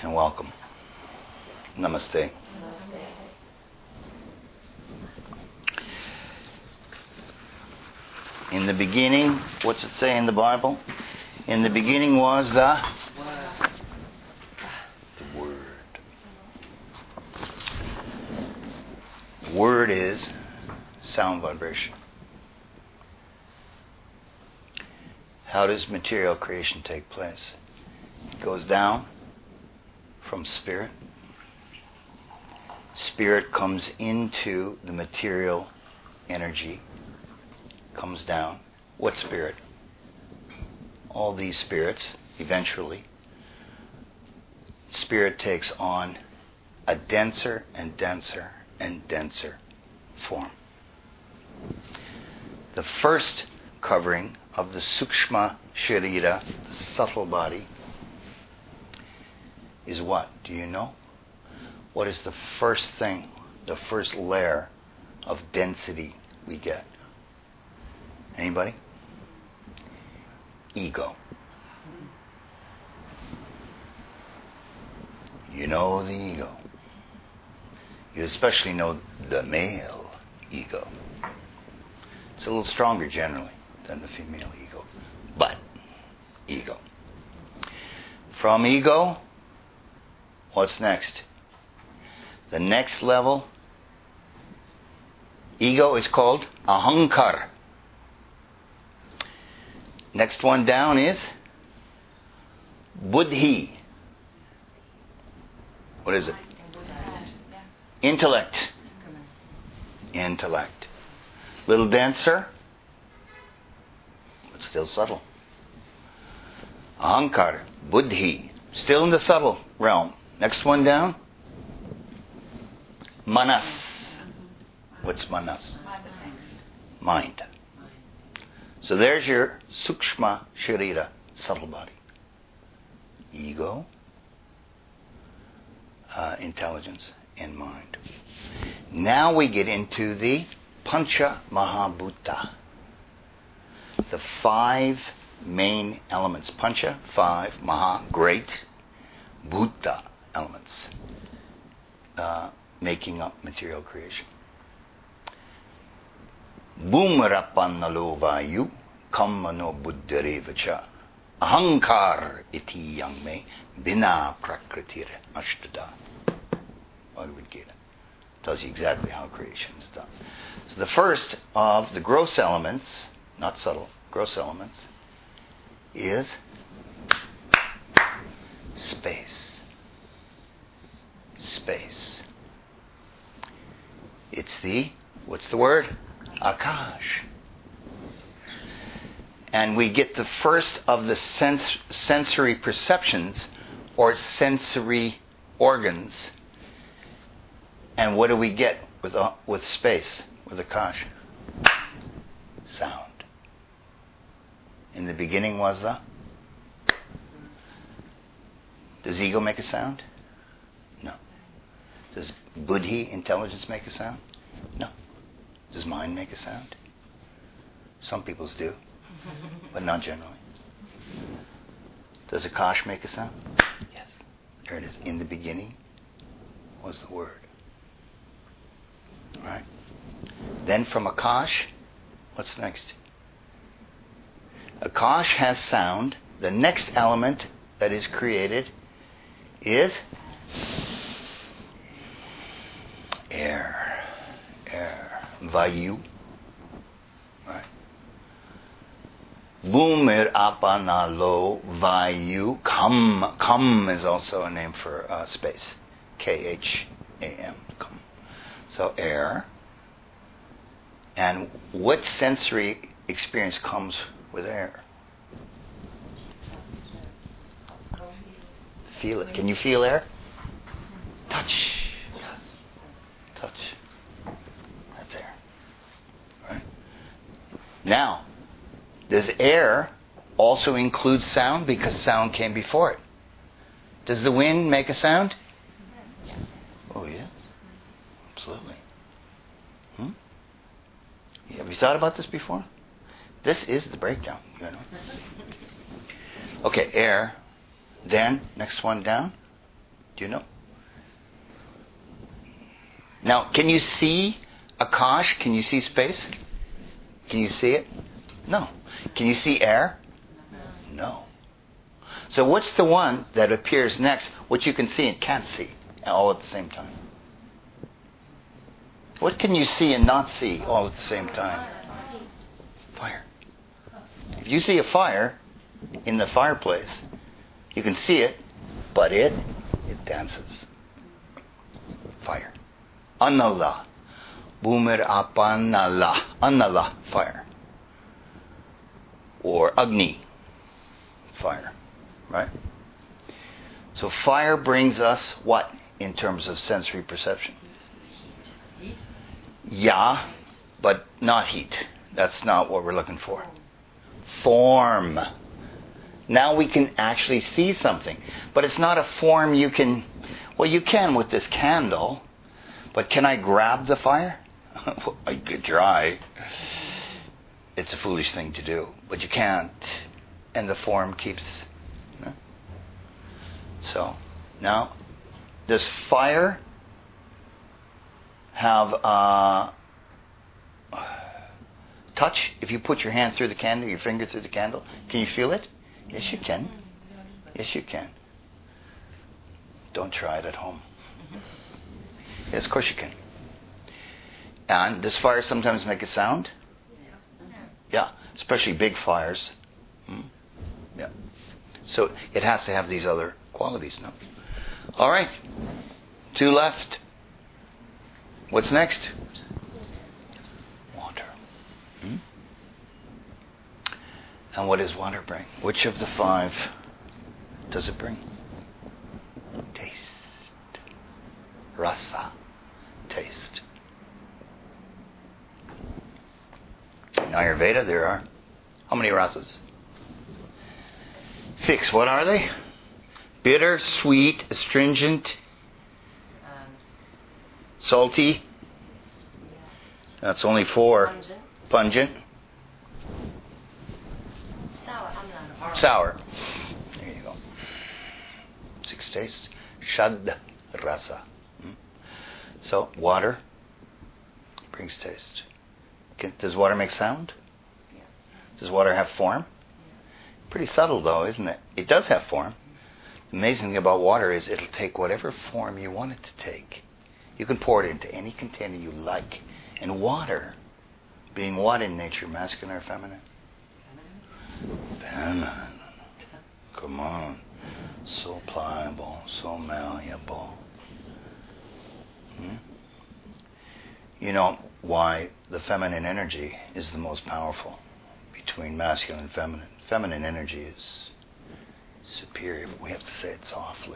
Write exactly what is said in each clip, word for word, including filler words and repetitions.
and welcome. Namaste. In the beginning, what's it say in the Bible? In the beginning was the the Word. Word is sound vibration. How does material creation take place? It goes down from spirit. Spirit comes into the material energy, comes down. What spirit? All these spirits, eventually. Spirit takes on a denser and denser and denser form. The first covering of the Sukshma Sharira, the subtle body, is what? Do you know? What is the first thing, the first layer of density we get? Anybody? Ego. You know the ego. You especially know the male ego. It's a little stronger generally than the female ego. But, ego. From ego, what's next? The next level, ego is called ahankar. Next one down is buddhi. What is it? Intellect. Intellect. Little denser, but still subtle. Ahankar, buddhi, still in the subtle realm. Next one down, manas. What's manas? Mind. So there's your sukshma sharira, subtle body. Ego, uh, intelligence, and mind. Now we get into the Pancha Mahabhuta. The five main elements. Pancha, five. Maha, great. Bhuta, elements. Uh, making up material creation. Bhumrapannalo vayu kammano buddharevacha ahankar iti yangme bina prakritir ashtada. Bhagavad Gita tells you exactly how creation is done. So the first of the gross elements, not subtle, gross elements, is space. Space. It's the, what's the word? Akash. And we get the first of the sens- sensory perceptions or sensory organs. And what do we get with uh, with space, with Akash? Sound. In the beginning was the... Does ego make a sound? No. Does buddhi, intelligence, make a sound? No. Does mind make a sound? Some people's do, but not generally. Does Akash make a sound? Yes. There it is. In the beginning was the Word. Right? Then from Akash, what's next? Akash has sound. The next element that is created is air. Air. Vayu. Right? Bhumir apanalo vayu. Kham. Kham is also a name for uh, space. K H A M. Kham. So air. And what sensory experience comes with air? Feel it. Can you feel air? Touch. Touch. That's air. Right? Now, does air also include sound? Because sound came before it. Does the wind make a sound? Oh, yes. Absolutely. Hmm? Have you thought about this before? This is the breakdown, you know. Okay, air. Then, next one down. Do you know? Now, can you see Akash? Can you see space? Can you see it? No. Can you see air? No. So what's the one that appears next, what you can see and can't see, all at the same time? What can you see and not see all at the same time? Fire. If you see a fire in the fireplace, you can see it, but it, it dances. Fire. Anala. Boomer apanala. Anala. Fire. Or Agni. Fire. Right? So fire brings us what in terms of sensory perception? Heat. Yeah, but not heat. That's not what we're looking for. Form. Now we can actually see something. But it's not a form you can... Well, you can with this candle. But can I grab the fire? I could try. It's a foolish thing to do. But you can't. And the form keeps... No? So, now, does fire have uh, touch? If you put your hand through the candle, your finger through the candle, can you feel it? Yes, you can. Yes, you can. Don't try it at home. Yes, of course you can. And does fire sometimes make a sound? Yeah, especially big fires. Hmm? Yeah. So it has to have these other qualities now. All right. Two left. What's next? Water. Hmm? And what does water bring? Which of the five does it bring? Taste. Rasa. Taste. In Ayurveda there are how many rasas? Six. What are they? Bitter, sweet, astringent, Um, salty. That's only four. Pungent. Pungent. Sour. I'm not a Sour. There you go. Six tastes. Shad rasa. Hmm? So, water brings taste. Can, does water make sound? Yeah. Does water have form? Yeah. Pretty subtle though, isn't it? It does have form. The amazing thing about water is it'll take whatever form you want it to take. You can pour it into any container you like. And water, being what in nature, masculine or feminine? Feminine. Come on. So pliable, so malleable. Hmm? You know why the feminine energy is the most powerful between masculine and feminine. Feminine energy is superior, but we have to say it softly.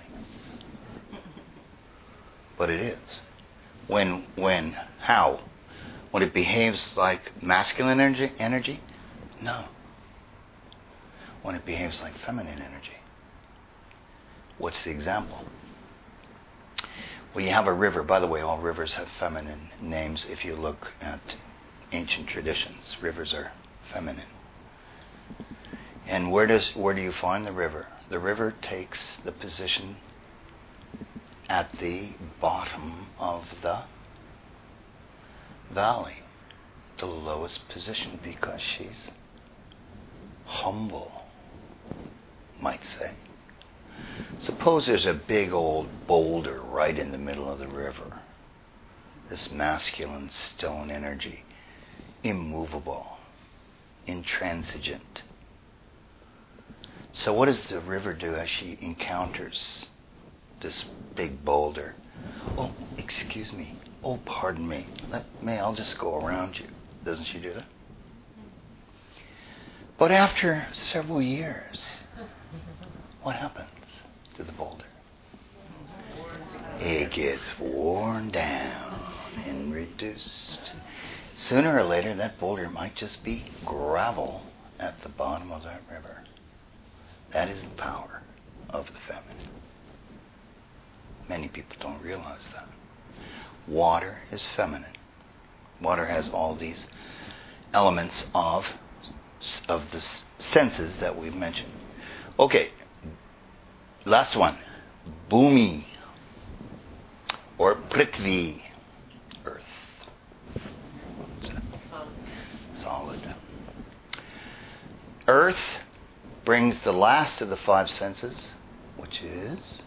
But it is. When, when, how? When it behaves like masculine energy, energy? No. When it behaves like feminine energy. What's the example? Well, you have a river. By the way, all rivers have feminine names. If you look at ancient traditions, rivers are feminine. And where does where do you find the river? The river takes the position at the bottom of the valley, the lowest position, because she's humble, might say. Suppose there's a big old boulder right in the middle of the river. This masculine stone energy, immovable, intransigent. So what does the river do as she encounters this big boulder? Oh, excuse me. Oh, pardon me. Let me, I'll just go around you. Doesn't she do that? But after several years, what happens to the boulder? It gets worn down and reduced. Sooner or later, that boulder might just be gravel at the bottom of that river. That is the power of the feminine. Many people don't realize that. Water is feminine. Water has all these elements of, of the senses that we've mentioned. Okay, last one. Bhumi, or Prithvi, earth. Solid. Earth brings the last of the five senses, which is...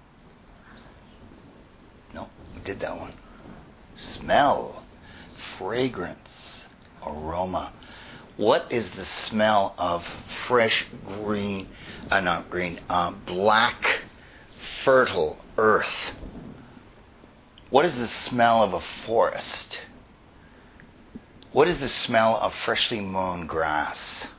No, we did that one. Smell, fragrance, aroma. What is the smell of fresh green, uh, not green, uh, black, fertile earth? What is the smell of a forest? What is the smell of freshly mown grass?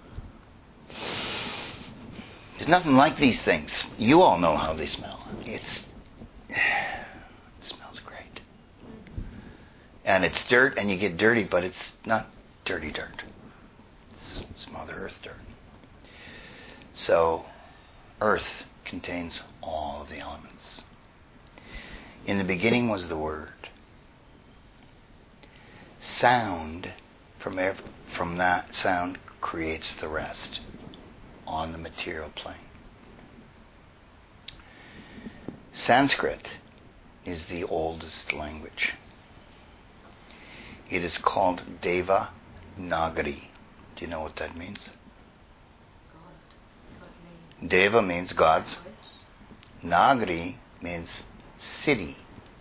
There's nothing like these things. You all know how they smell. It's, it smells great. And it's dirt, and you get dirty, but it's not dirty dirt. It's, it's Mother Earth dirt. So, earth contains all of the elements. In the beginning was the Word. Sound, from every, from that sound creates the rest on the material plane. Sanskrit is the oldest language. It is called Devanagari. Do you know what that means? Deva means gods. Nagari means city.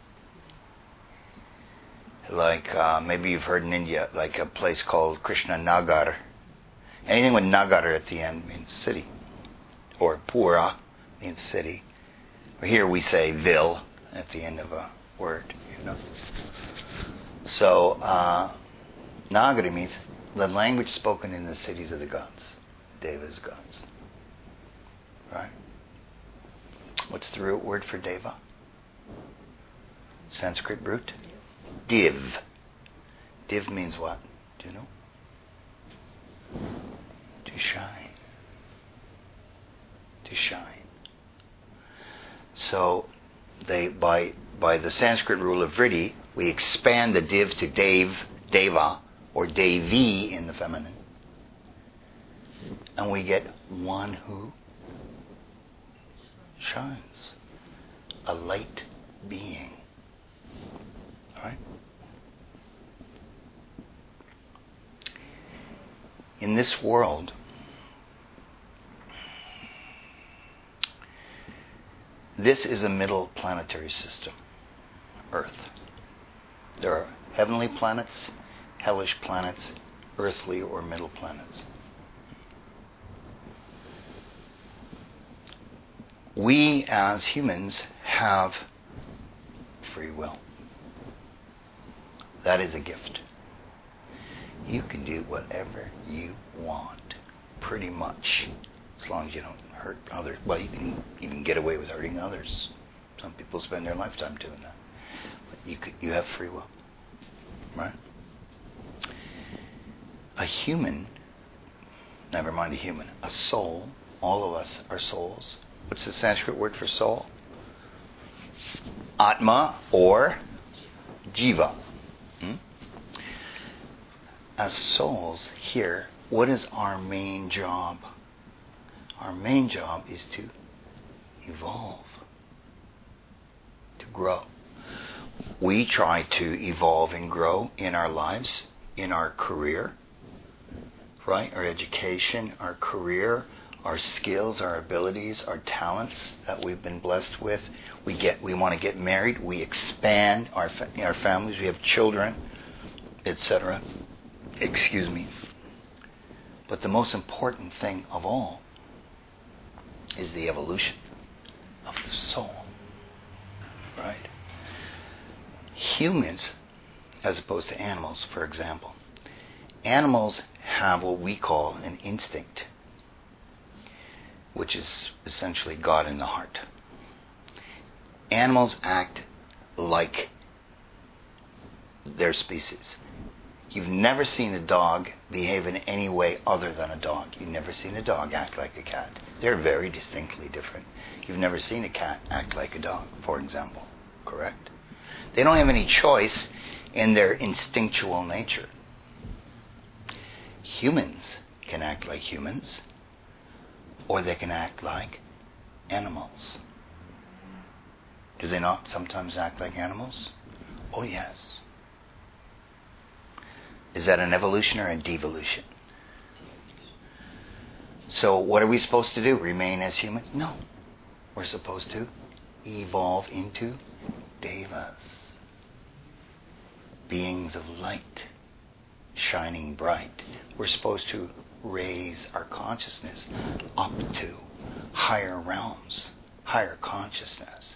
Like uh, maybe you've heard in India, like a place called Krishna Nagar. Anything with Nagar at the end means city. Or Pura means city. Or here we say Vil at the end of a word, you know. So, uh, Nagari means the language spoken in the cities of the gods. Deva's gods. Right? What's the root word for Deva? Sanskrit root? Div. Div means what? Do you know? To shine. To shine. So, they by by the Sanskrit rule of Vritti, we expand the div to Dev, Deva, or Devi in the feminine. And we get one who shines. A light being. Right? In this world, this is a middle planetary system, Earth. There are heavenly planets, hellish planets, earthly or middle planets. We as humans have free will. That is a gift. You can do whatever you want, pretty much, as long as you don't hurt others. Well, you can even get away with hurting others. Some people spend their lifetime doing that. But you could, you have free will, right? A human, never mind a human, a soul, all of us are souls. What's the Sanskrit word for soul? Atma or Jiva. Hmm? As souls here, what is our main job? Our main job is to evolve, to grow. We try to evolve and grow in our lives, in our career, right? Our education, our career, our skills, our abilities, our talents that we've been blessed with. We get, we want to get married. We expand our fa- our families. We have children, et cetera. Excuse me. But the most important thing of all is the evolution of the soul. Right? Humans, as opposed to animals, for example, animals have what we call an instinct, which is essentially God in the heart. Animals act like their species. You've never seen a dog behave in any way other than a dog. You've never seen a dog act like a cat. They're very distinctly different. You've never seen a cat act like a dog, for example. Correct? They don't have any choice in their instinctual nature. Humans can act like humans, or they can act like animals. Do they not sometimes act like animals? Oh yes. Is that an evolution or a devolution? So what are we supposed to do? Remain as humans? No. We're supposed to evolve into devas. Beings of light, shining bright. We're supposed to raise our consciousness up to higher realms, higher consciousness.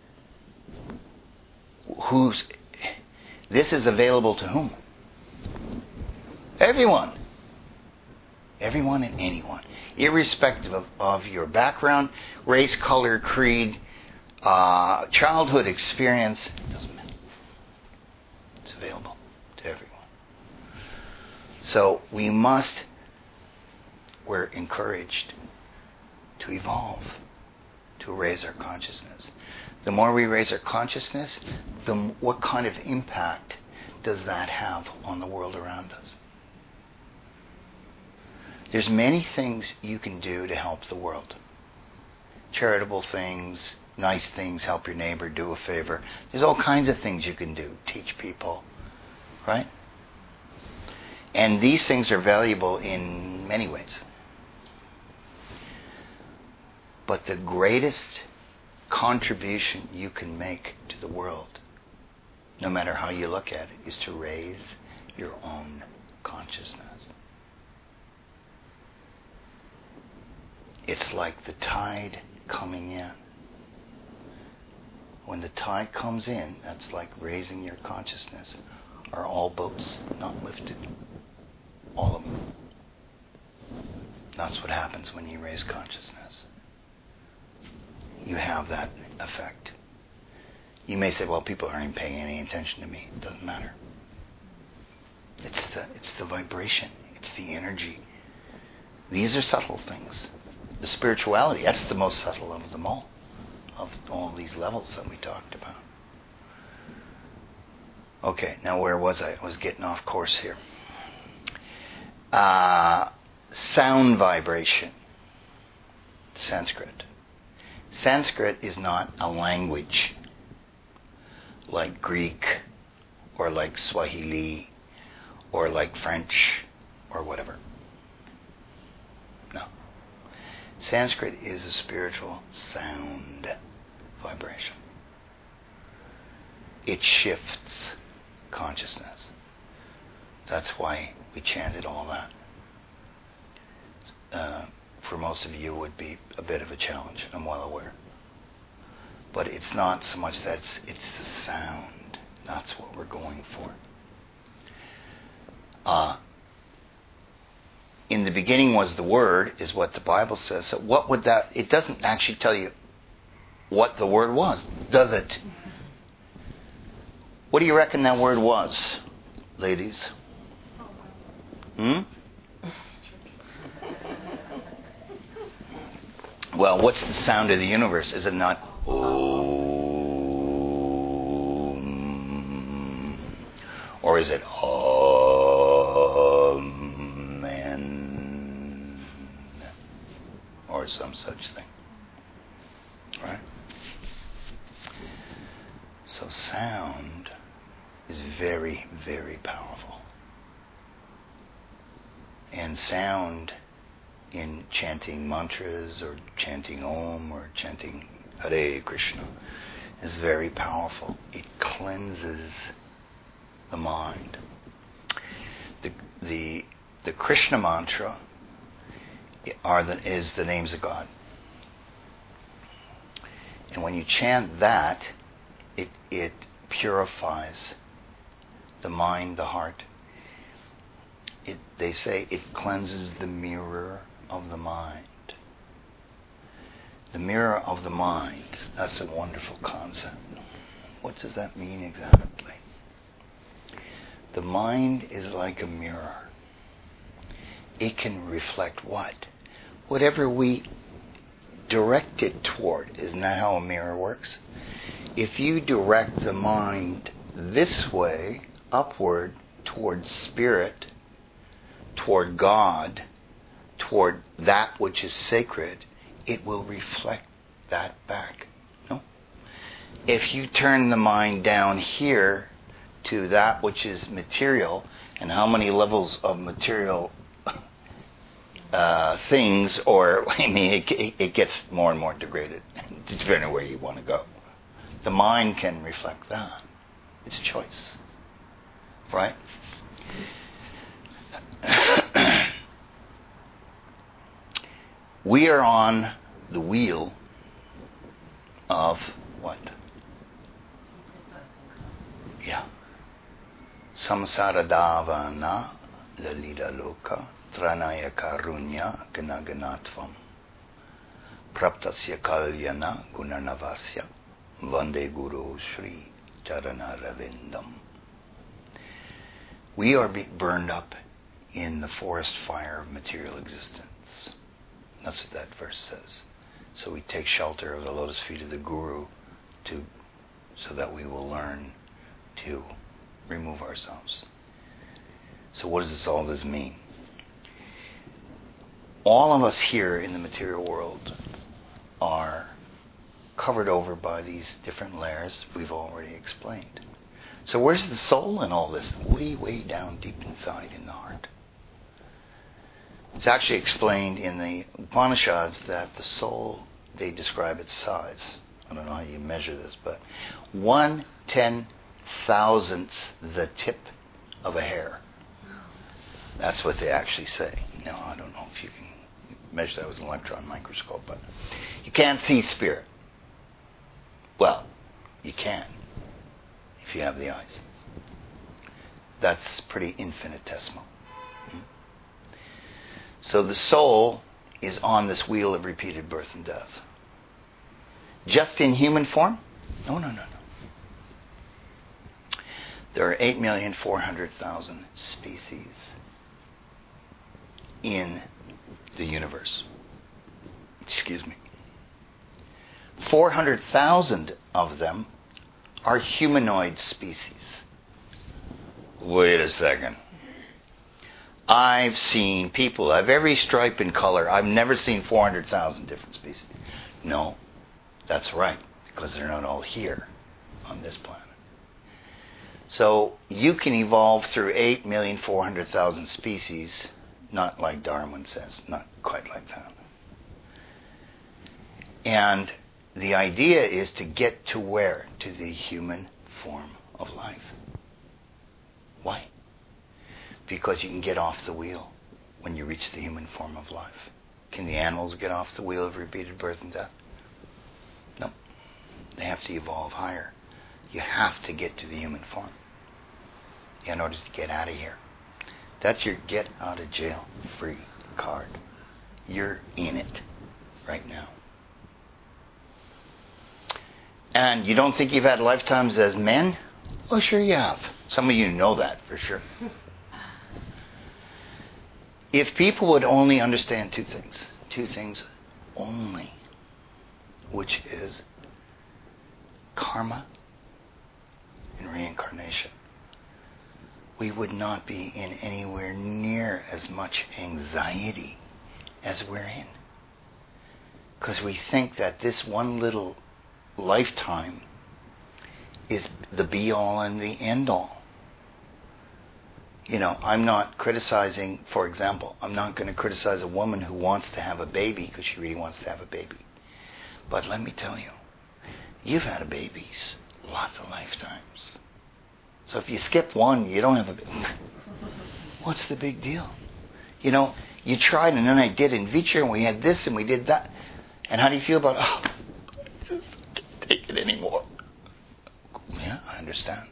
Who's this is available to whom? Everyone. Everyone and anyone. Irrespective of, of your background, race, color, creed, uh, childhood experience, it doesn't matter. It's available to everyone. So we must, we're encouraged to evolve, to raise our consciousness. The more we raise our consciousness, the what kind of impact does that have on the world around us? There's many things you can do to help the world. Charitable things, nice things, help your neighbor, do a favor. There's all kinds of things you can do. Teach people, right? And these things are valuable in many ways. But the greatest contribution you can make to the world, no matter how you look at it, is to raise your own consciousness. It's like the tide coming in. When the tide comes in, that's like raising your consciousness. Are all boats not lifted? All of them. That's what happens when you raise consciousness. You have that effect. You may say, well, people aren't paying any attention to me. It doesn't matter. It's the, it's the vibration. It's the energy. These are subtle things. The spirituality, that's the most subtle of them all. Of all these levels that we talked about. Okay, now where was I? I was getting off course here. Uh, sound vibration. Sanskrit. Sanskrit is not a language like Greek or like Swahili or like French or whatever. No. Sanskrit is a spiritual sound vibration. It shifts consciousness. That's why we chanted all that. Uh, for most of you, it would be a bit of a challenge, I'm well aware. But it's not so much that it's, it's the sound. That's what we're going for. Uh, in the beginning was the Word, is what the Bible says. So what would that... It doesn't actually tell you what the Word was, does it? What do you reckon that word was, ladies? Hmm? Well, what's the sound of the universe? Is it not Om? Or is it Amen? Or some such thing. Right? So sound is very, very powerful. And sound in chanting mantras or chanting Om or chanting Hare Krishna is very powerful. It cleanses the mind. The the the Krishna mantra are the, is the names of God. And when you chant that, it it purifies the mind, the heart. It, they say it cleanses the mirror of the mind. The mirror of the mind. That's a wonderful concept. What does that mean exactly? The mind is like a mirror. It can reflect what? Whatever we direct it toward. Isn't that how a mirror works? If you direct the mind this way, upward, toward spirit, toward God, toward that which is sacred, it will reflect that back. No? if you turn the mind down here to that which is material, and how many levels of material uh, things, or I mean, it, it, it gets more and more degraded, depending on where you want to go. The mind can reflect that. It's a choice, right? We are on the wheel of what? Yeah. Samsara davana lalita loka tranaya karunya ganaganatvam praptasya kalyana gunanavasya vande guru shri charana ravindam. We are being burned up in the forest fire of material existence. That's what that verse says. So we take shelter of the lotus feet of the Guru to, so that we will learn to remove ourselves. So what does this all this mean? All of us here in the material world are covered over by these different layers we've already explained. So where's the soul in all this? Way, way down deep inside in the heart. It's actually explained in the Upanishads that the soul, they describe its size. I don't know how you measure this, but one ten thousandths the tip of a hair. That's what they actually say. Now, I don't know if you can measure that with an electron microscope, but you can't see spirit. Well, you can if you have the eyes. That's pretty infinitesimal. So the soul is on this wheel of repeated birth and death. Just in human form? No, no, no, no. There are eight million four hundred thousand species in the universe. Excuse me. four hundred thousand of them are humanoid species. Wait a second. I've seen people of every stripe and color. I've never seen four hundred thousand different species. No, that's right, because they're not all here on this planet. So you can evolve through eight million four hundred thousand species, not like Darwin says, not quite like that. And the idea is to get to where? To the human form of life. Why? Because you can get off the wheel when you reach the human form of life. Can the animals get off the wheel of repeated birth and death? No. They have to evolve higher. You have to get to the human form in order to get out of here. That's your get out of jail free card. You're in it right now. And you don't think you've had lifetimes as men? Oh, sure you have. Some of you know that for sure. If people would only understand two things, two things only, which is karma and reincarnation, we would not be in anywhere near as much anxiety as we're in. Because we think that this one little lifetime is the be-all and the end-all. You know, I'm not criticizing, for example, I'm not going to criticize a woman who wants to have a baby because she really wants to have a baby. But let me tell you, you've had a babies lots of lifetimes. So if you skip one, you don't have a baby. What's the big deal? You know, you tried and then I did in vitro and we had this and we did that. And how do you feel about, oh, I just can't take it anymore. Yeah, I understand.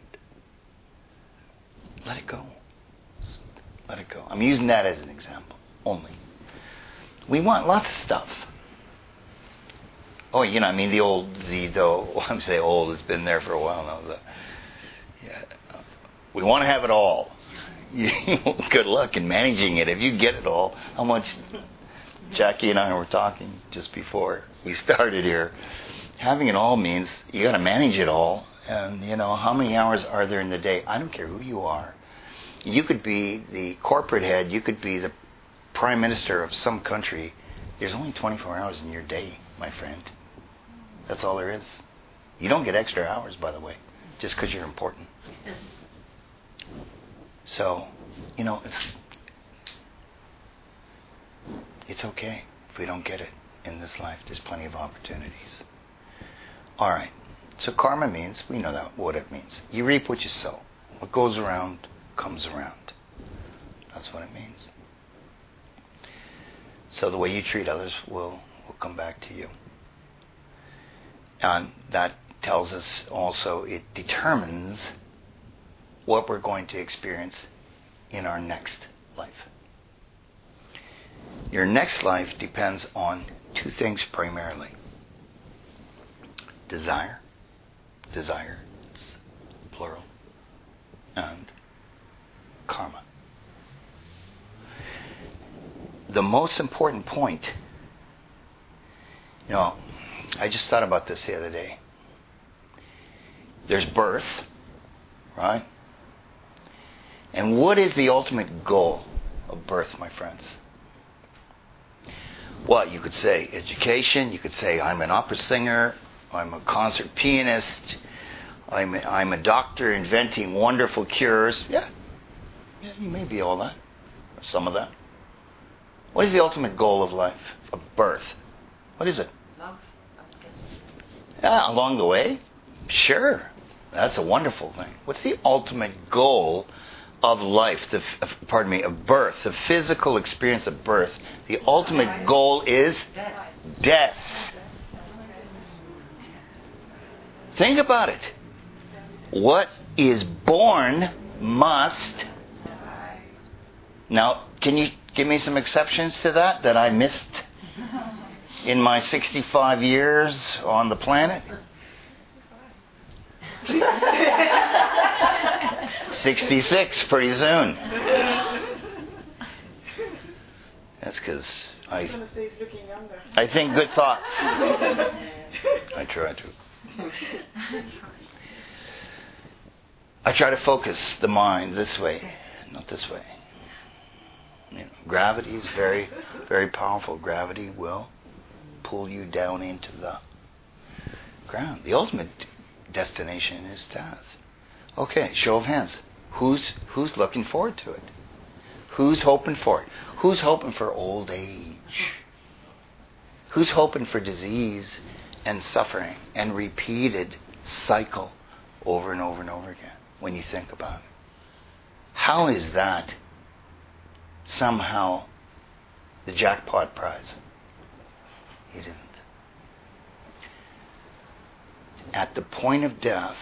Let it go. Let it go. I'm using that as an example only. We want lots of stuff. Oh, you know, I mean, the old, the, the I'm saying old, it's been there for a while now. The, yeah, we want to have it all. Good luck in managing it. If you get it all, how much? Jackie and I were talking just before we started here. Having it all means you got to manage it all. And, you know, how many hours are there in the day? I don't care who you are. You could be the corporate head. You could be the prime minister of some country. There's only twenty-four hours in your day, my friend. That's all there is. You don't get extra hours, by the way, just because you're important. So, you know, it's it's okay if we don't get it in this life. There's plenty of opportunities. All right. So karma means, we know that what it means. You reap what you sow. What goes around comes around. That's what it means. So the way you treat others will, will come back to you. And that tells us also, it determines what we're going to experience in our next life. Your next life depends on two things primarily. Desire, desire, plural, and karma. The most important point, you know, I just thought about this the other day. There's birth, right? And what is the ultimate goal of birth, my friends? Well, you could say education. You could say I'm an opera singer. I'm a concert pianist. I'm a, I'm a doctor inventing wonderful cures. Yeah. Yeah, you may be all that. Or some of that. What is the ultimate goal of life, of birth? What is it? Love. Yeah, along the way? Sure. That's a wonderful thing. What's the ultimate goal of life, the, of, pardon me, of birth, the physical experience of birth? The ultimate goal is death. Think about it. What is born must. Now, can you give me some exceptions to that that I missed in my sixty-five years on the planet? sixty-six pretty soon. That's because I I think good thoughts. I try to. I try to focus the mind this way, not this way. You know, gravity is very, very powerful. Gravity will pull you down into the ground. The ultimate destination is death. Okay, show of hands. Who's who's looking forward to it? Who's hoping for it? Who's hoping for old age? Who's hoping for disease and suffering and repeated cycle over and over and over again when you think about it? How is that somehow the jackpot prize? It isn't. At the point of death,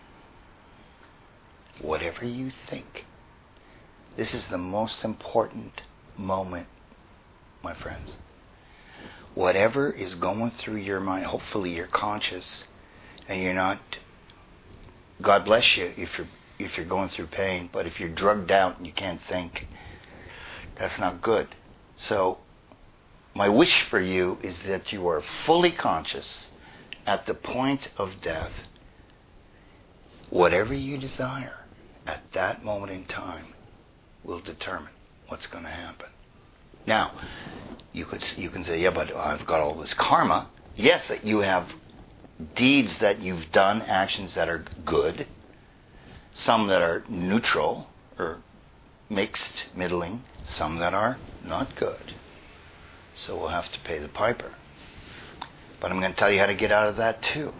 whatever you think, this is the most important moment, my friends. Whatever is going through your mind, hopefully you're conscious and you're not, God bless you if you're if you're going through pain, but if you're drugged out and you can't think, that's not good. So my wish for you is that you are fully conscious at the point of death. Whatever you desire at that moment in time will determine what's going to happen. Now, you could you can say, yeah, but I've got all this karma. Yes, you have deeds that you've done, actions that are good, some that are neutral or mixed, middling, some that are not good. So we'll have to pay the piper. But I'm going to tell you how to get out of that too.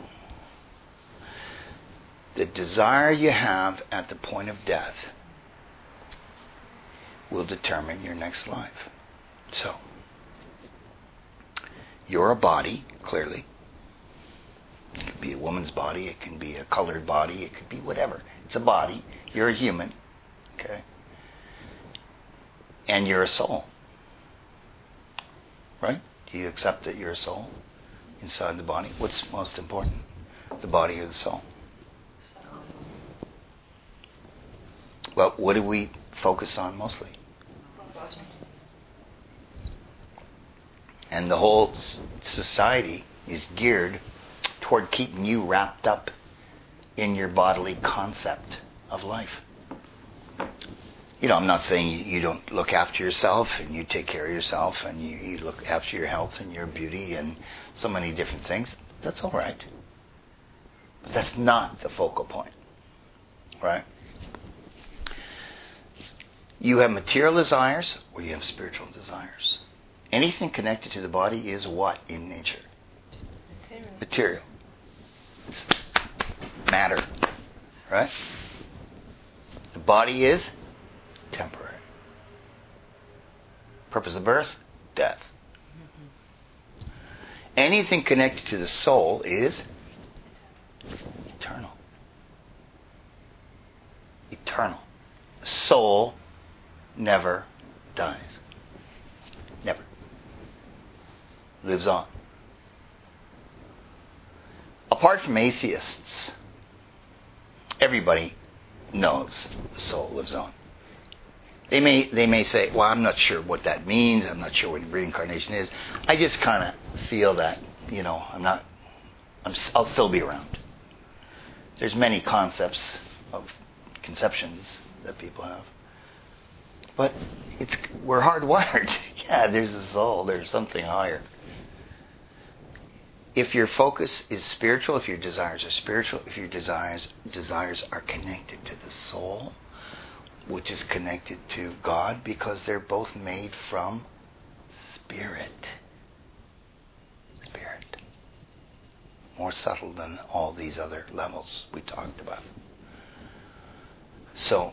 The desire you have at the point of death will determine your next life. So, you're a body, clearly. It could be a woman's body, it can be a colored body, it could be whatever. It's a body. You're a human. Okay? And you're a soul. Right? Do you accept that you're a soul inside the body? What's most important? The body or the soul? Well, what do we focus on mostly? And the whole society is geared toward keeping you wrapped up in your bodily concept of life. You know, I'm not saying you, you don't look after yourself and you take care of yourself and you, you look after your health and your beauty and so many different things. That's all right. That's not the focal point. Right? You have material desires or you have spiritual desires. Anything connected to the body is what in nature? Material. Material. It's matter. Right? The body is temporary. Purpose of birth? Death. Mm-hmm. Anything connected to the soul is eternal. Eternal. Soul never dies. Never. Lives on. Apart from atheists, everybody knows the soul lives on. They may they may say, well, I'm not sure what that means. I'm not sure what reincarnation is. I just kind of feel that, you know, I'm not, I'm, I'll still be around. There's many concepts of conceptions that people have. But it's we're hardwired. Yeah, there's a soul. There's something higher. If your focus is spiritual, if your desires are spiritual, if your desires desires are connected to the soul, which is connected to God, because they're both made from spirit. Spirit. More subtle than all these other levels we talked about. So,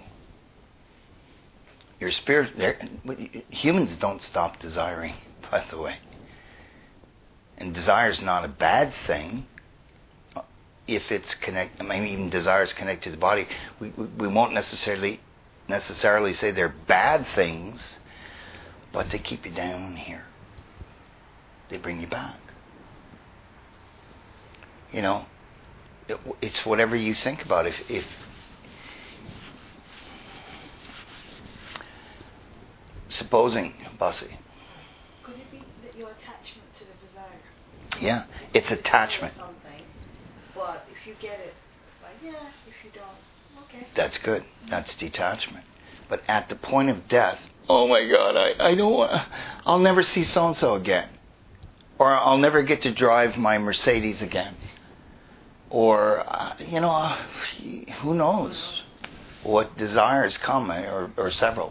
your spirit, humans don't stop desiring, by the way. And desire is not a bad thing if it's connected. I mean, even desire is connected to the body. We, we, we won't necessarily necessarily say they're bad things, but they keep you down here. They bring you back. You know, it, it's whatever you think about. If, if supposing, Bossy. Could it be that your attachment to the desire? Yeah, it's attachment. Something, but if you get it, it's like, yeah, if you don't, okay. That's good. That's detachment. But at the point of death, oh my God, I, I don't want, I'll never see so-and-so again. Or I'll never get to drive my Mercedes again. Or, uh, you know, uh, who knows what desires come, or, or several.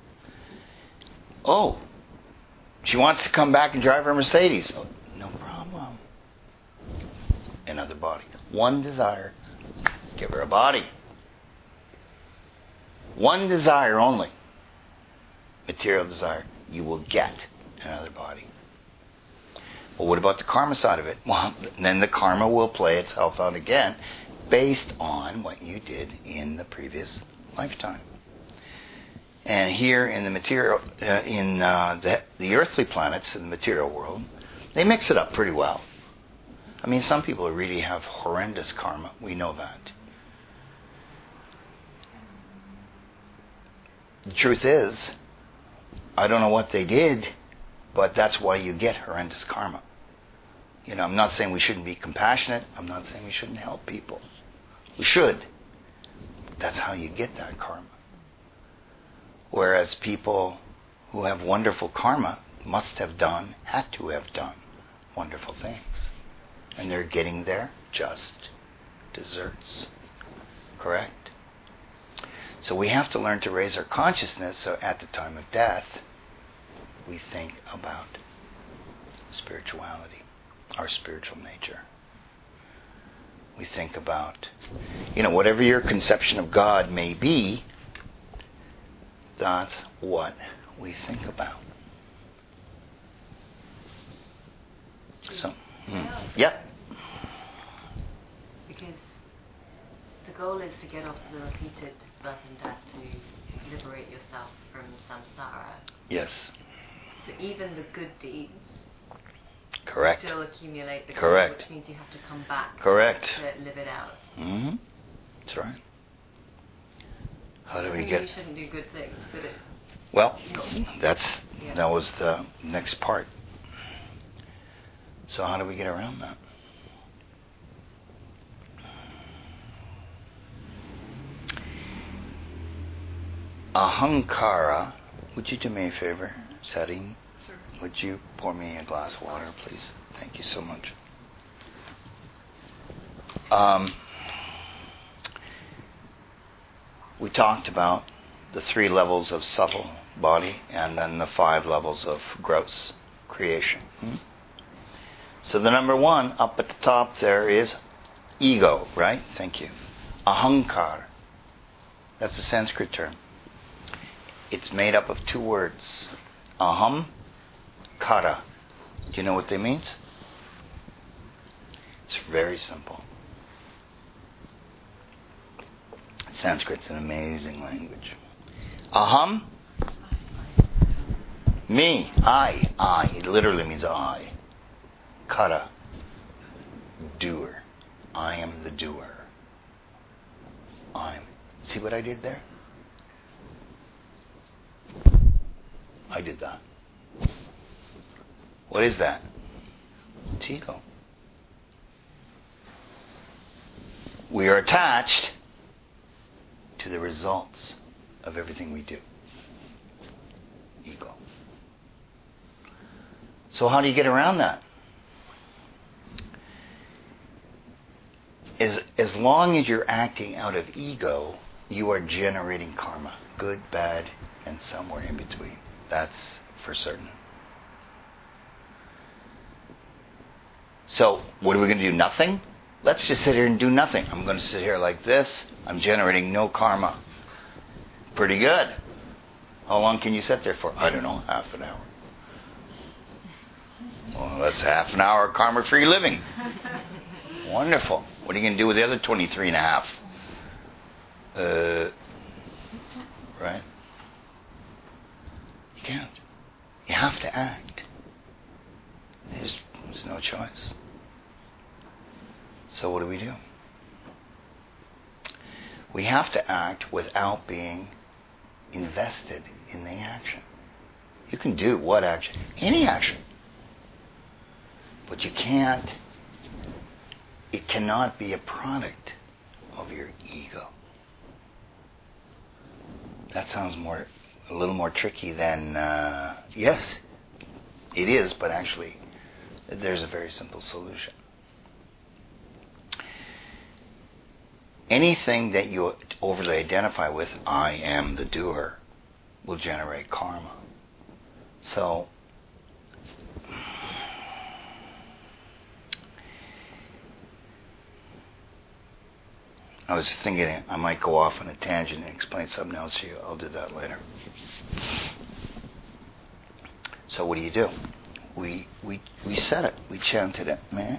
Oh, she wants to come back and drive her Mercedes. Oh, no problem. Another body. One desire. Give her a body. One desire only. Material desire. You will get another body. Well, what about the karma side of it? Well, then the karma will play itself out again based on what you did in the previous lifetime. And here in the material, uh, in uh, the, the earthly planets in the material world, they mix it up pretty well. I mean, some people really have horrendous karma. We know that. The truth is, I don't know what they did, but that's why you get horrendous karma. You know, I'm not saying we shouldn't be compassionate. I'm not saying we shouldn't help people. We should. But that's how you get that karma. Whereas people who have wonderful karma must have done, had to have done wonderful things. And they're getting their just desserts. Correct? So we have to learn to raise our consciousness so at the time of death, we think about spirituality, our spiritual nature. We think about, you know, whatever your conception of God may be, that's what we think about. So, hmm. Yep. Because the goal is to get off the repeated birth and death to liberate yourself from samsara. Yes. So even the good deeds Correct. still accumulate the Correct. goal, which means you have to come back Correct. to live it out. Mm-hmm. That's right. How do we Maybe get... you shouldn't do good things, but it... Well, that's Yeah. that was the next part. So how do we get around that? Ahankara, would you do me a favor, Sati? Sure. Would you pour me a glass of water, please? Thank you so much. Um... we talked about the three levels of subtle body and then the five levels of gross creation. Hmm? So the number one up at the top there is ego, right? Thank you. Ahankar. That's a Sanskrit term. It's made up of two words. Aham, kara. Do you know what they mean? It's very simple. Sanskrit's an amazing language. Aham, me, I, I. It literally means I. Kara, doer. I am the doer. I'm. See what I did there? I did that. What is that? It's ego. We are attached to the results of everything we do. Ego. So how do you get around that? As, as long as you're acting out of ego, you are generating karma. Good, bad, and somewhere in between. That's for certain. So, what are we going to do? Nothing? Let's just sit here and do nothing. I'm going to sit here like this. I'm generating no karma. Pretty good. How long can you sit there for? I don't know, half an hour. Well, that's half an hour of karma-free living. Wonderful. What are you going to do with the other twenty-three and a half? Uh, right? You can't. You have to act. There's, there's no choice. So what do we do? We have to act without being invested in the action. You can do what action? Any action. But you can't, it cannot be a product of your ego. That sounds more, a little more tricky than, uh, yes, it is, but actually, there's a very simple solution. Anything that you overly identify with, I am the doer, will generate karma. So, I was thinking I might go off on a tangent and explain something else to you. I'll do that later. So what do you do? We we we said it. We chanted it, man.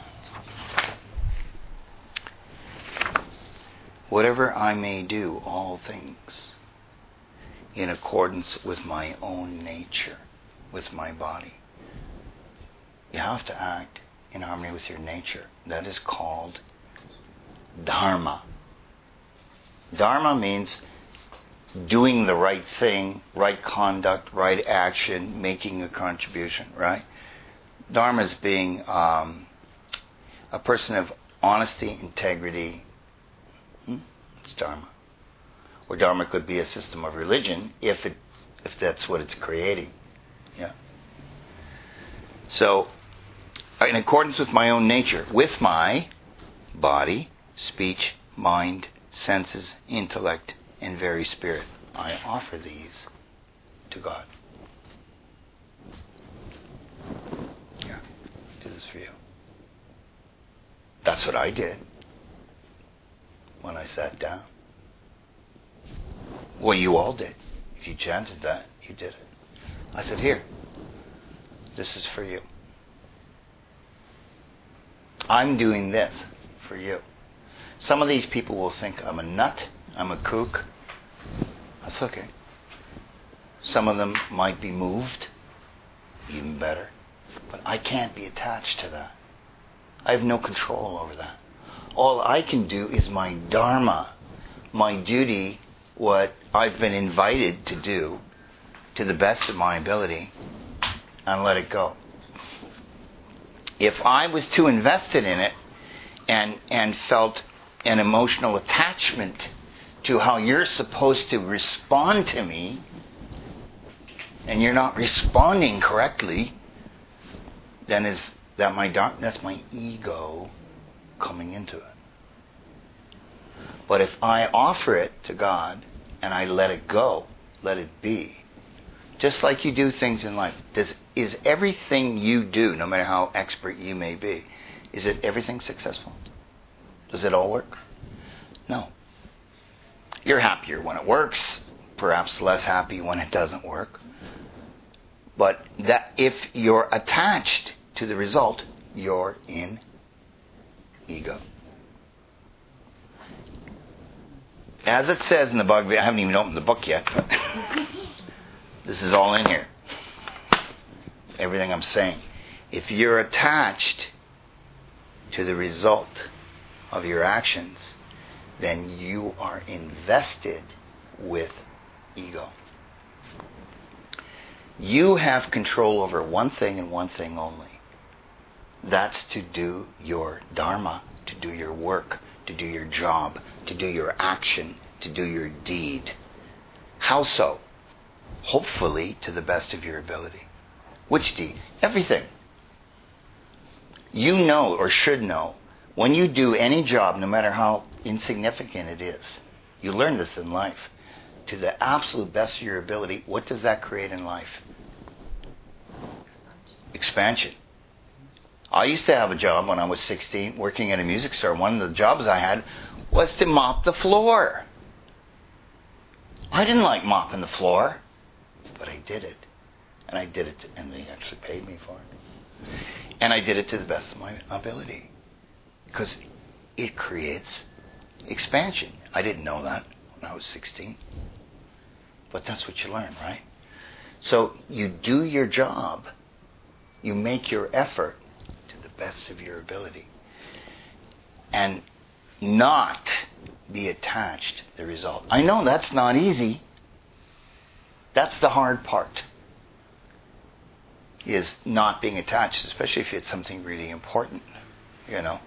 Whatever I may do, all things in accordance with my own nature, with my body. You have to act in harmony with your nature. That is called Dharma. Dharma means doing the right thing, right conduct, right action, making a contribution, right? Dharma is being um, a person of honesty, integrity. Hmm? It's Dharma. Or Dharma could be a system of religion if it, if that's what it's creating. Yeah. So, in accordance with my own nature, with my body, speech, mind, senses, intellect, and very spirit, I offer these to God. Yeah, do this for you. That's what I did when I sat down. Well, you all did. If you chanted that, you did it. I said, here, this is for you. I'm doing this for you. Some of these people will think I'm a nut, I'm a kook. That's okay. Some of them might be moved, even better. But I can't be attached to that. I have no control over that. All I can do is my dharma, my duty, what I've been invited to do to the best of my ability, and let it go. If I was too invested in it and and felt an emotional attachment to how you're supposed to respond to me, and you're not responding correctly, then is that my that's my ego coming into it. But if I offer it to God and I let it go, let it be, just like you do things in life, does is everything you do, no matter how expert you may be, is it everything successful? Does it all work? No. You're happier when it works, perhaps less happy when it doesn't work. But that if you're attached to the result, you're in ego. As it says in the Bhagavad, I haven't even opened the book yet, but this is all in here. Everything I'm saying. If you're attached to the result of your actions, then you are invested with ego. You have control over one thing and one thing only. That's to do your dharma, to do your work, to do your job, to do your action, to do your deed. How so? Hopefully to the best of your ability. Which deed? Everything. You know or should know, when you do any job, no matter how insignificant it is, you learn this in life, to the absolute best of your ability, what does that create in life? Expansion. I used to have a job when I was sixteen, working at a music store. One of the jobs I had was to mop the floor. I didn't like mopping the floor, but I did it. And I did it, to, and they actually paid me for it. And I did it to the best of my ability. Because it creates expansion. I didn't know that when I was sixteen. But that's what you learn, right? So you do your job. You make your effort to the best of your ability. And not be attached to the result. I know that's not easy. That's the hard part. Is not being attached, especially if it's something really important, you know.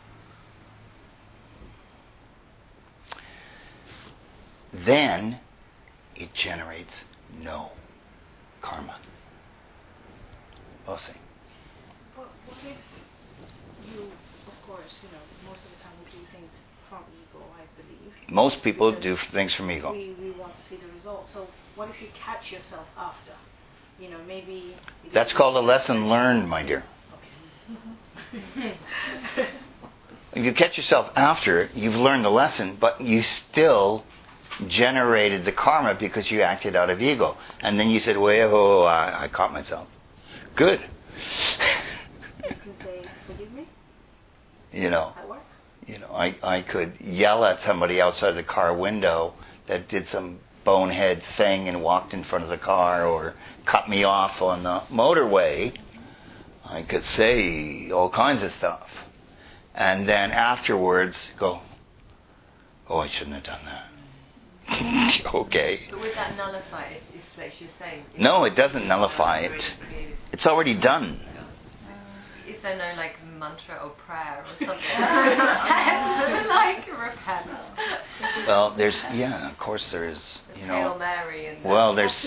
Then it generates no karma. We'll see. But what if you, of course, you know, most of the time we do things from ego, I believe. Most people do things from ego. We, we want to see the result. So what if you catch yourself after? You know, maybe... That's called a lesson learned, my dear. Okay. If you catch yourself after, you've learned the lesson, but you still generated the karma because you acted out of ego. And then you said, wait, oh, I, I caught myself. Good. You can say, forgive me? You know, That work? you know, I, I could yell at somebody outside the car window that did some bonehead thing and walked in front of the car or cut me off on the motorway. I could say all kinds of stuff. And then afterwards go, oh, I shouldn't have done that. Okay. But would that nullify it, if, like you're saying? No, it doesn't nullify it. It's already done. Is there no like mantra or prayer or something? Like repent. Well, there's, yeah, of course there is, you know. Hail Mary and Well, there's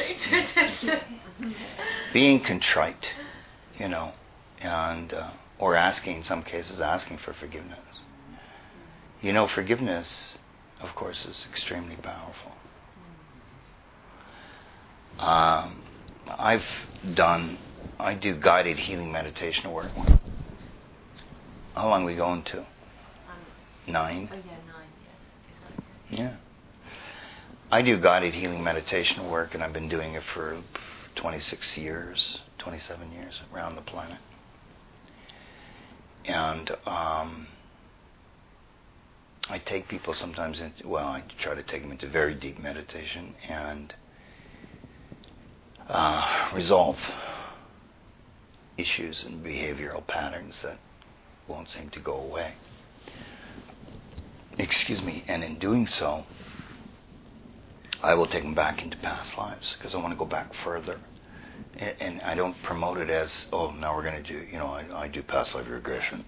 being contrite, you know, and uh, or asking, in some cases, asking for forgiveness. You know, forgiveness, of course, is extremely powerful. Um, I've done, I do guided healing meditation work. How long are we going to? Um, Nine? oh yeah, nine, yeah. Is that okay? Yeah. I do guided healing meditation work, and I've been doing it for twenty-six years, twenty-seven years around the planet. And um, I take people sometimes into, well, I try to take them into very deep meditation and uh, resolve issues and behavioral patterns that won't seem to go away. Excuse me. And in doing so, I will take them back into past lives because I want to go back further. And, and I don't promote it as, oh, now we're going to do, you know, I, I do past life regression.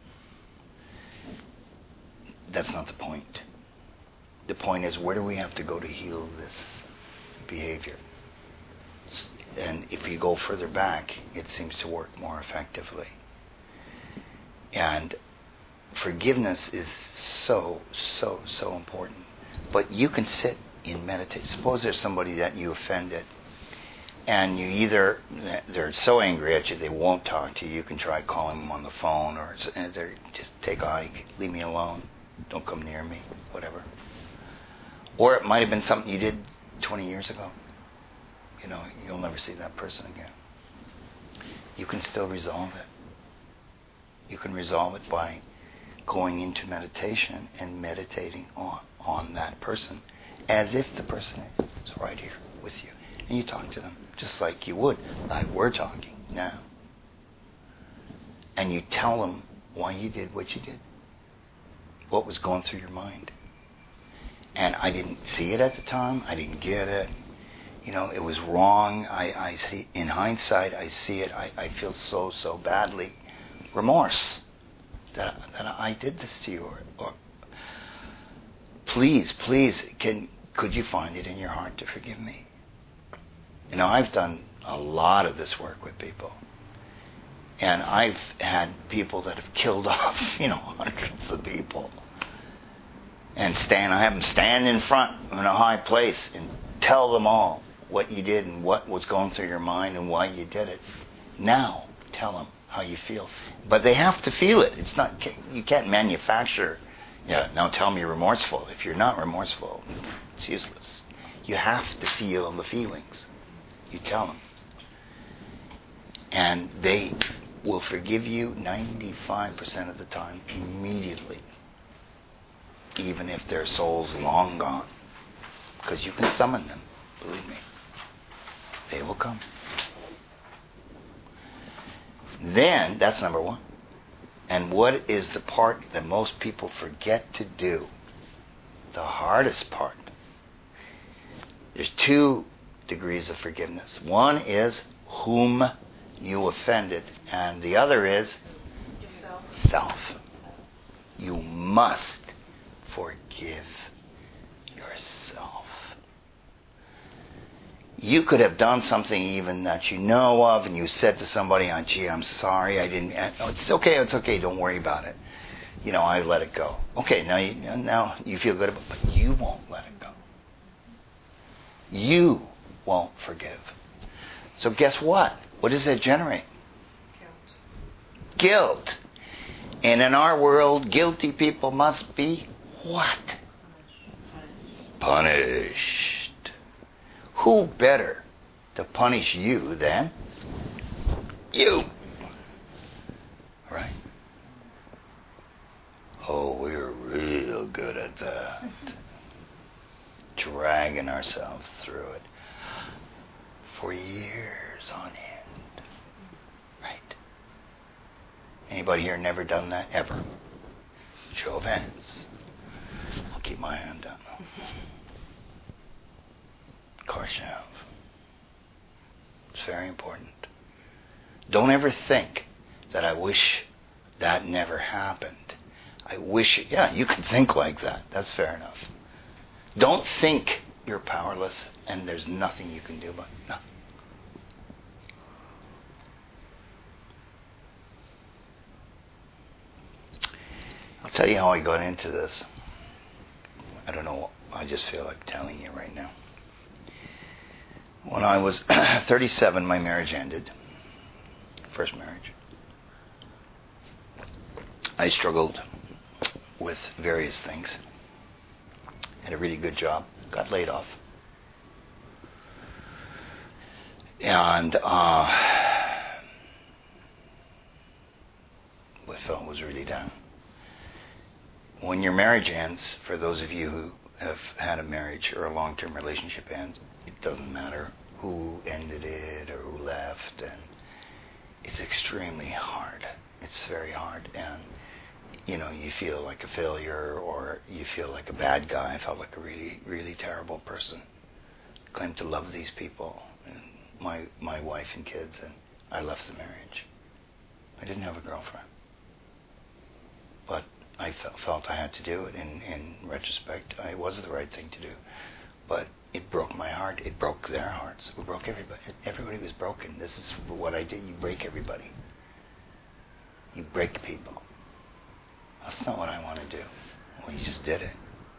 That's not the point. The point is, where do we have to go to heal this behavior? And if you go further back, it seems to work more effectively. And forgiveness is so, so, so important. But you can sit in meditation. Suppose there's somebody that you offended, and you either, they're so angry at you they won't talk to you. You can try calling them on the phone, or they're just take a hike, leave me alone, don't come near me, whatever. Or it might have been something you did twenty years ago. You know, you'll never see that person again. You can still resolve it. You can resolve it by going into meditation and meditating on, on that person as if the person is right here with you. And you talk to them just like you would, like we're talking now. And you tell them why you did what you did. What was going through your mind. And I didn't see it at the time. I didn't get it. You know, it was wrong. I, I see, in hindsight, I see it. I, I feel so, so badly. Remorse that, that I did this to you. Or, or please, please, can could you find it in your heart to forgive me? You know, I've done a lot of this work with people. And I've had people that have killed off, you know, hundreds of people. And stand, I have them stand in front in a high place and tell them all what you did and what was going through your mind and why you did it. Now, tell them how you feel. But they have to feel it. It's not, you can't manufacture, yeah, now tell me you're remorseful. If you're not remorseful, it's useless. You have to feel the feelings. You tell them. And they will forgive you ninety-five percent of the time immediately. Even if their soul's long gone. Because you can summon them, believe me. They will come. Then, that's number one. And what is the part that most people forget to do? The hardest part. There's two degrees of forgiveness. One is whom you offended, and the other is self. You must forgive yourself. You could have done something even that you know of, and you said to somebody, oh, gee, I'm sorry, I didn't, oh, it's okay, it's okay, don't worry about it. You know, I let it go. Okay, now you, now you feel good about it, but you won't let it go. You won't forgive. So guess what? What does that generate? Guilt. Guilt. And in our world, guilty people must be what? Punished. Who better to punish you than you? Right? Oh, we're real good at that. Dragging ourselves through it for years on end. Right? Anybody here never done that ever? Show of hands. I'll keep my hand down. Of course you have. It's very important. Don't ever think that I wish that never happened. I wish it, yeah, you can think like that. That's fair enough. Don't think you're powerless and there's nothing you can do about it. No. I'll tell you how I got into this. I don't know. I just feel like telling you right now. When I was thirty-seven, my marriage ended. First marriage. I struggled with various things. Had a really good job. Got laid off. And uh, I felt was really down. When your marriage ends, for those of you who have had a marriage or a long-term relationship end, it doesn't matter who ended it or who left, and it's extremely hard. It's very hard, and you know, you feel like a failure or you feel like a bad guy. I felt like a really, really terrible person. I claimed to love these people and my my wife and kids, and I left the marriage. I didn't have a girlfriend, but I felt I had to do it. In, in retrospect, it was the right thing to do. But it broke my heart. It broke their hearts. It broke everybody. Everybody was broken. This is what I did. You break everybody. You break people. That's not what I want to do. Well, you just did it.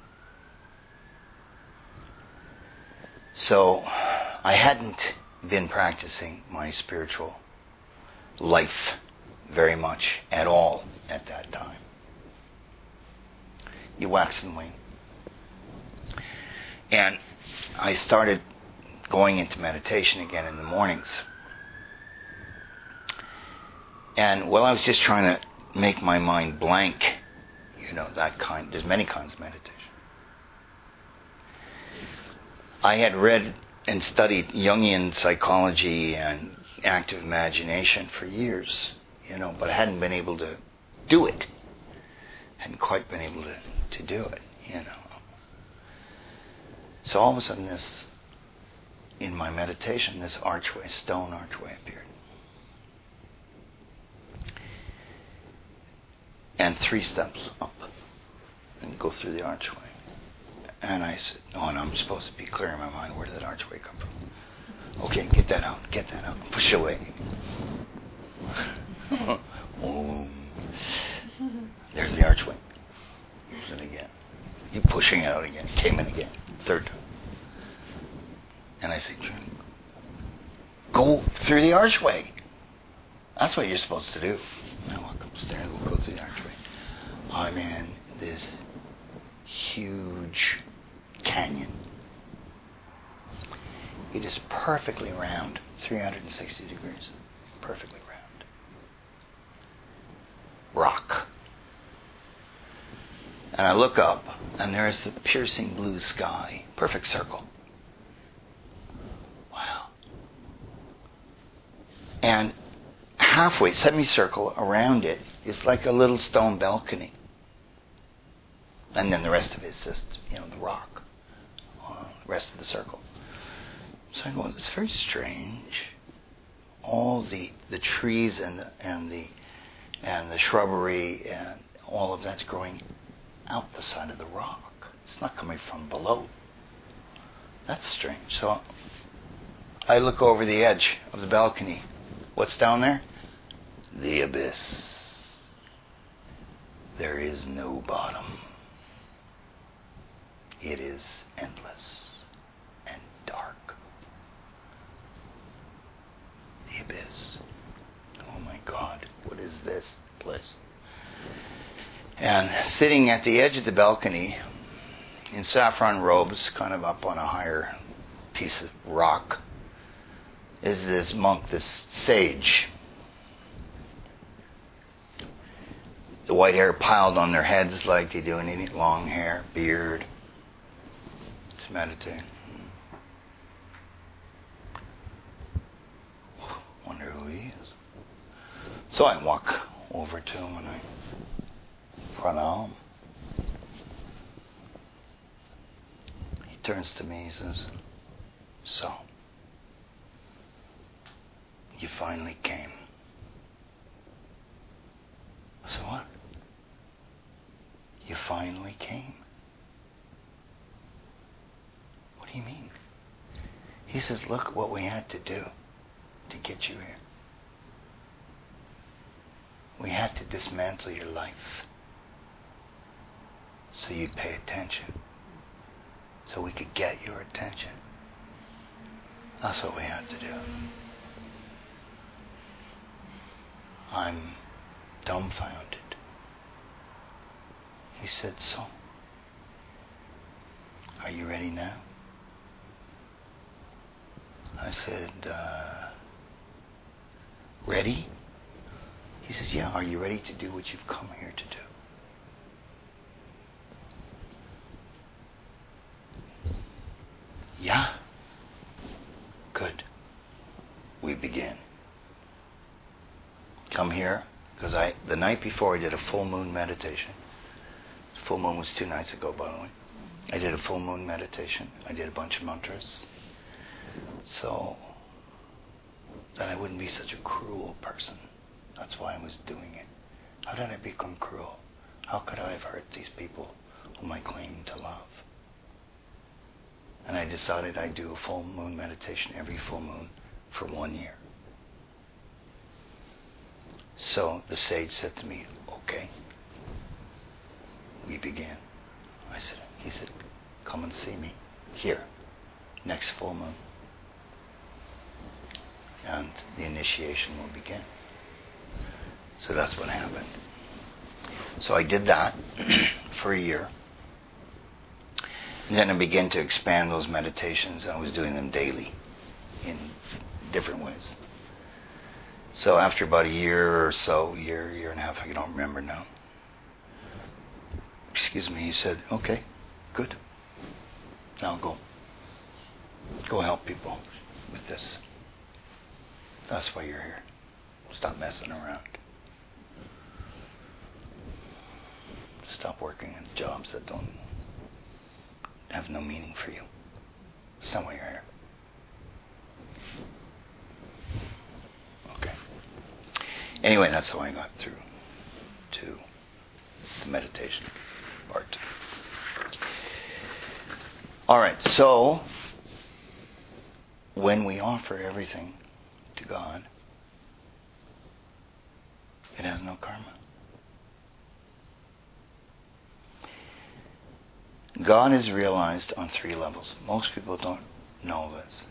So I hadn't been practicing my spiritual life very much at all at that time. You wax and wane. And I started going into meditation again in the mornings. And well, I was just trying to make my mind blank. You know, that kind. There's many kinds of meditation. I had read and studied Jungian psychology and active imagination for years, you know, but I hadn't been able to do it. Hadn't quite been able to, to do it, you know. So all of a sudden this, in my meditation, this archway, stone archway appeared. And three steps up and go through the archway. And I said, oh, and I'm supposed to be clear in my mind, where did that archway come from? Okay, get that out, get that out, push it away. Oh, there's the archway. Here's it again. You pushing it out again. Came in again. Third time. And I said, go through the archway. That's what you're supposed to do. I walk upstairs, we'll go through the archway. I'm in this huge canyon. It is perfectly round, three hundred sixty degrees. Perfectly round. Rock. And I look up, and there is the piercing blue sky. Perfect circle. Wow. And halfway, semicircle around it is like a little stone balcony. And then the rest of it is just, you know, the rock. Uh, the rest of the circle. So I go, it's very strange. All the the trees and the, and the and the shrubbery and all of that's growing out the side of the rock. It's not coming from below. That's strange. So I look over the edge of the balcony. What's down there? The abyss. There is no bottom. It is endless and dark. The abyss. Oh my God, what is this place? And sitting at the edge of the balcony in saffron robes, kind of up on a higher piece of rock, is this monk, this sage. The white hair piled on their heads like they do in any long hair, beard. It's meditating. Wonder who he is. So I walk over to him and I pranam. He turns to me, he says, so, you finally came. I said, what? You finally came. What do you mean? He says, look what we had to do to get you here. We had to dismantle your life so you'd pay attention, so we could get your attention. That's what we had to do. I'm dumbfounded. He said, so, are you ready now? I said, uh, ready? He says, yeah, are you ready to do what you've come here to do? Yeah. Good. We begin. Come here, because I the night before I did a full moon meditation. Full moon was two nights ago, by the way. I did a full moon meditation. I did a bunch of mantras. So that I wouldn't be such a cruel person. That's why I was doing it. How did I become cruel? How could I have hurt these people whom I claim to love? And I decided I'd do a full moon meditation every full moon for one year. So the sage said to me, okay. began. I said, he said, come and see me here, next full moon. And the initiation will begin. So that's what happened. So I did that for a year. And then I began to expand those meditations. I was doing them daily in different ways. So after about a year or so, year, year and a half, I don't remember now. Excuse me, he said, okay, good. Now go. Go help people with this. That's why you're here. Stop messing around. Stop working in jobs that don't have no meaning for you. That's not why you're here. Okay. Anyway, that's how I got through to the meditation part. All right, so when we offer everything to God, it has no karma. God is realized on three levels. Most people don't know this.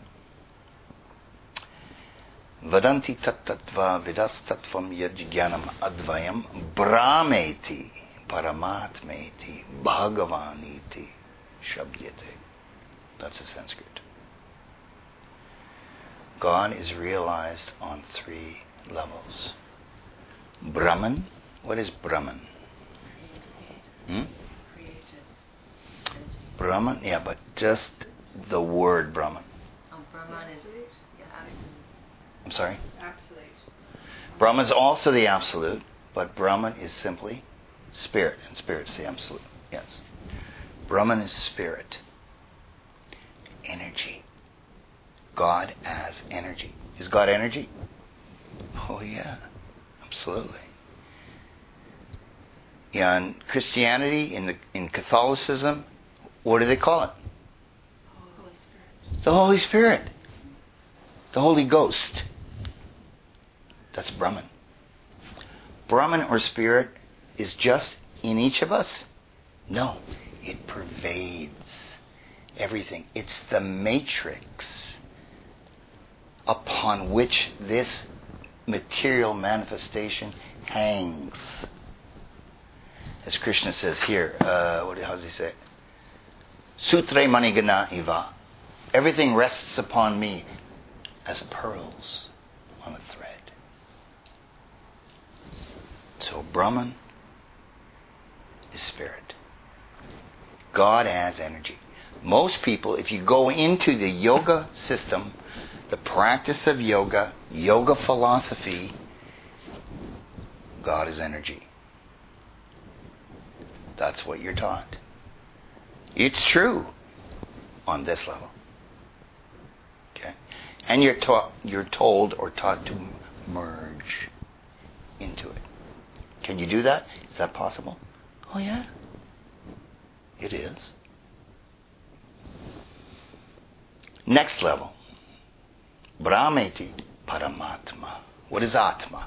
Vadanti tattva vidastatvam yajnanam advayam brahmeti paramatmeti bhagavaniti shabdyate. That's the Sanskrit. God is realized on three levels. Brahman. What is Brahman? Hmm? Brahman, yeah, but just the word Brahman. Oh, Brahman is yeah, absolute. I'm sorry? Absolute. Brahman is also the absolute, but Brahman is simply spirit, and spirit's the absolute. Yes. Brahman is spirit. Energy. God as energy. Is God energy? Oh yeah, absolutely. Yeah, in Christianity, in the in Catholicism, what do they call it? Holy Spirit. The Holy Spirit. The Holy Ghost. That's Brahman. Brahman or spirit is just in each of us? No. It pervades everything. It's the matrix upon which this material manifestation hangs. As Krishna says here, uh, what, how does he say it? Sutre manigana iva. Everything rests upon me as pearls on a thread. So Brahman is spirit. God as energy. Most people, if you go into the yoga system, the practice of yoga, yoga philosophy, God is energy. That's what you're taught. It's true on this level. Okay? And you're taught, you're told or taught to merge into it. Can you do that? Is that possible? Oh yeah. It is. Next level. Brahmeti Paramatma. What is Atma?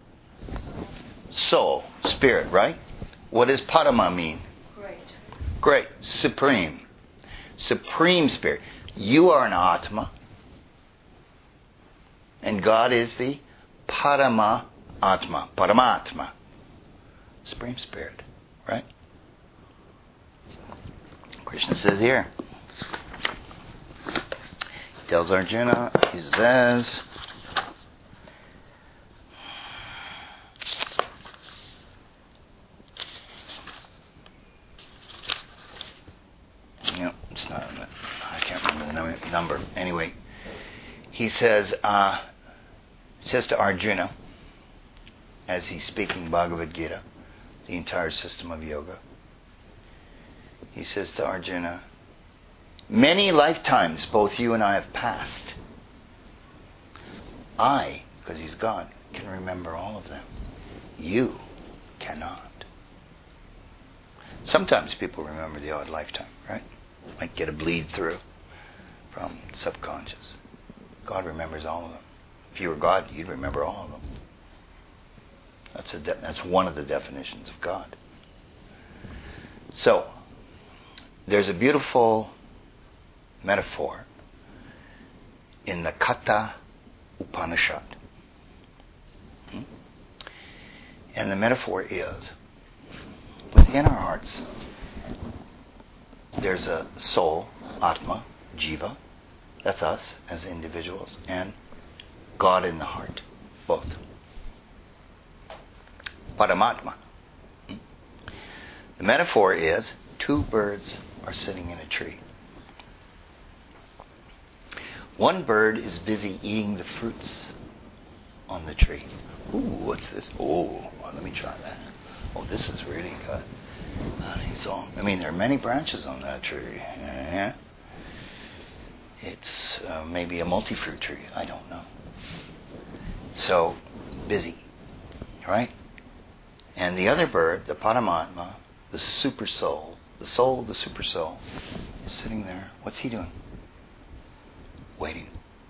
Soul, spirit, right? What does Parama mean? Great. Great. Supreme. Supreme spirit. You are an Atma. And God is the Parama Atma. Paramatma. Supreme spirit. Right? Krishna says here. He tells Arjuna, he says, no, it's not, I can't remember the number. Anyway, he says, uh, he says to Arjuna, as he's speaking Bhagavad Gita, the entire system of yoga, he says to Arjuna, many lifetimes both you and I have passed. I, because he's God, can remember all of them. You cannot. Sometimes people remember the odd lifetime, right? Might get a bleed through from subconscious. God remembers all of them. If you were God, you'd remember all of them. That's a de- that's one of the definitions of God. So, there's a beautiful metaphor in the Katha Upanishad. Hmm? And the metaphor is, within our hearts, there's a soul, Atma, Jiva, that's us as individuals, and God in the heart, both. Paramatma. Hmm? The metaphor is, two birds are sitting in a tree. One bird is busy eating the fruits on the tree. Ooh, what's this? Oh, well, let me try that. Oh, this is really good. So, I mean, there are many branches on that tree. Yeah. It's uh, maybe a multi-fruit tree. I don't know. So, busy, right? And the other bird, the Paramatma, the super soul, the soul of the super soul, is sitting there. What's he doing? Waiting.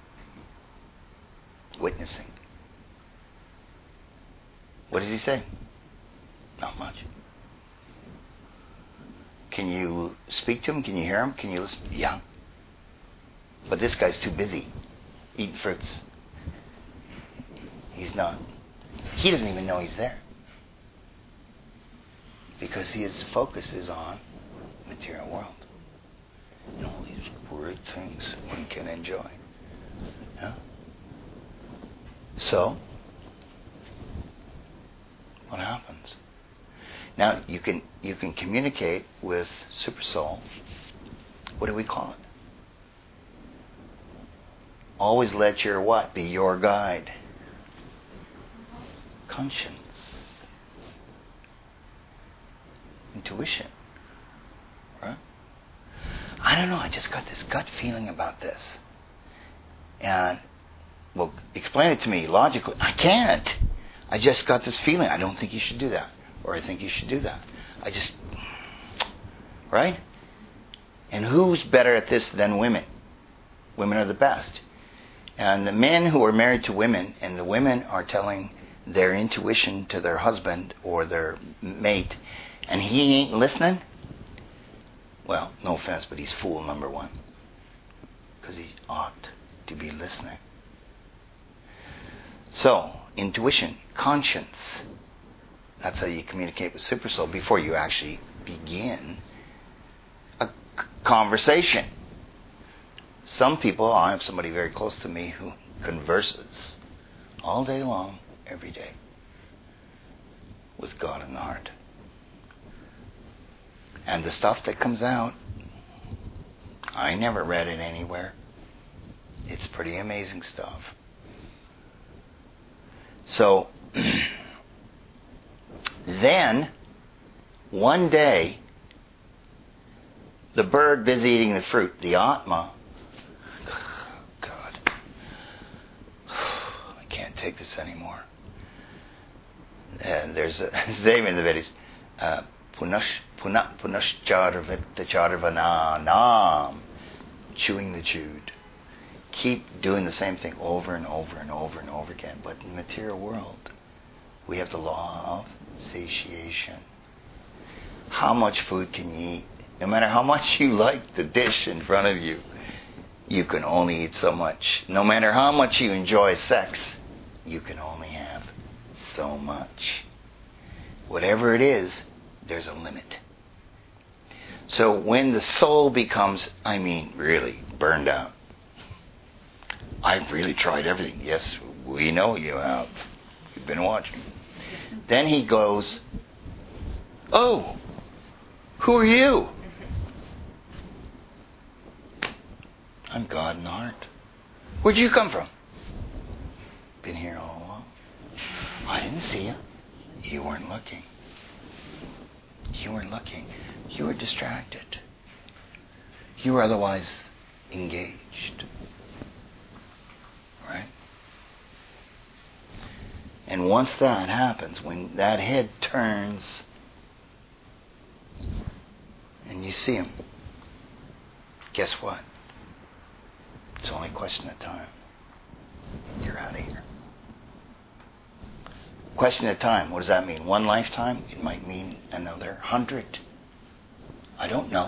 Witnessing. What does he say? Not much. Can you speak to him? Can you hear him? Can you listen? Yeah. But this guy's too busy eating fruits. He's not. He doesn't even know he's there. Because his focus is on the material world. And all these great things one can enjoy. Yeah? So, what happens? Now, you can you can communicate with Super Soul. What do we call it? Always let your what be your guide? Conscience. Intuition. Right? I don't know, I just got this gut feeling about this. And, well, explain it to me logically. I can't. I just got this feeling. I don't think you should do that. Or I think you should do that. I just, right? And who's better at this than women? Women are the best. And the men who are married to women, and the women are telling their intuition to their husband or their mate, and he ain't listening, well, no offense, but he's fool number one. Because he ought to be listening. So, intuition, conscience. That's how you communicate with Super Soul before you actually begin a c- conversation. Some people, I have somebody very close to me who converses all day long, every day, with God in the heart. And the stuff that comes out, I never read it anywhere. It's pretty amazing stuff. So, then, one day, the bird busy eating the fruit, the Atma, God, I can't take this anymore. And there's a name in the Vedas, uh, Punash, Punah, Punascharvitacharvana Nam, chewing the chewed. Keep doing the same thing over and over and over and over again. But in the material world, we have the law of satiation. How much food can you eat? No matter how much you like the dish in front of you, you can only eat so much. No matter how much you enjoy sex, you can only have so much. Whatever it is, there's a limit. So when the soul becomes, I mean, really burned out, I've really tried everything. Yes, we know you have. You've been watching. Then he goes, oh, who are you? I'm God in the heart. Where'd you come from? Been here all along. I didn't see you. You weren't looking. You weren't looking. You were distracted. You were otherwise engaged. Right? And once that happens, when that head turns and you see him, guess what? It's only a question of time. You're out of here. Question of time. What does that mean? One lifetime? It might mean another hundred. I don't know.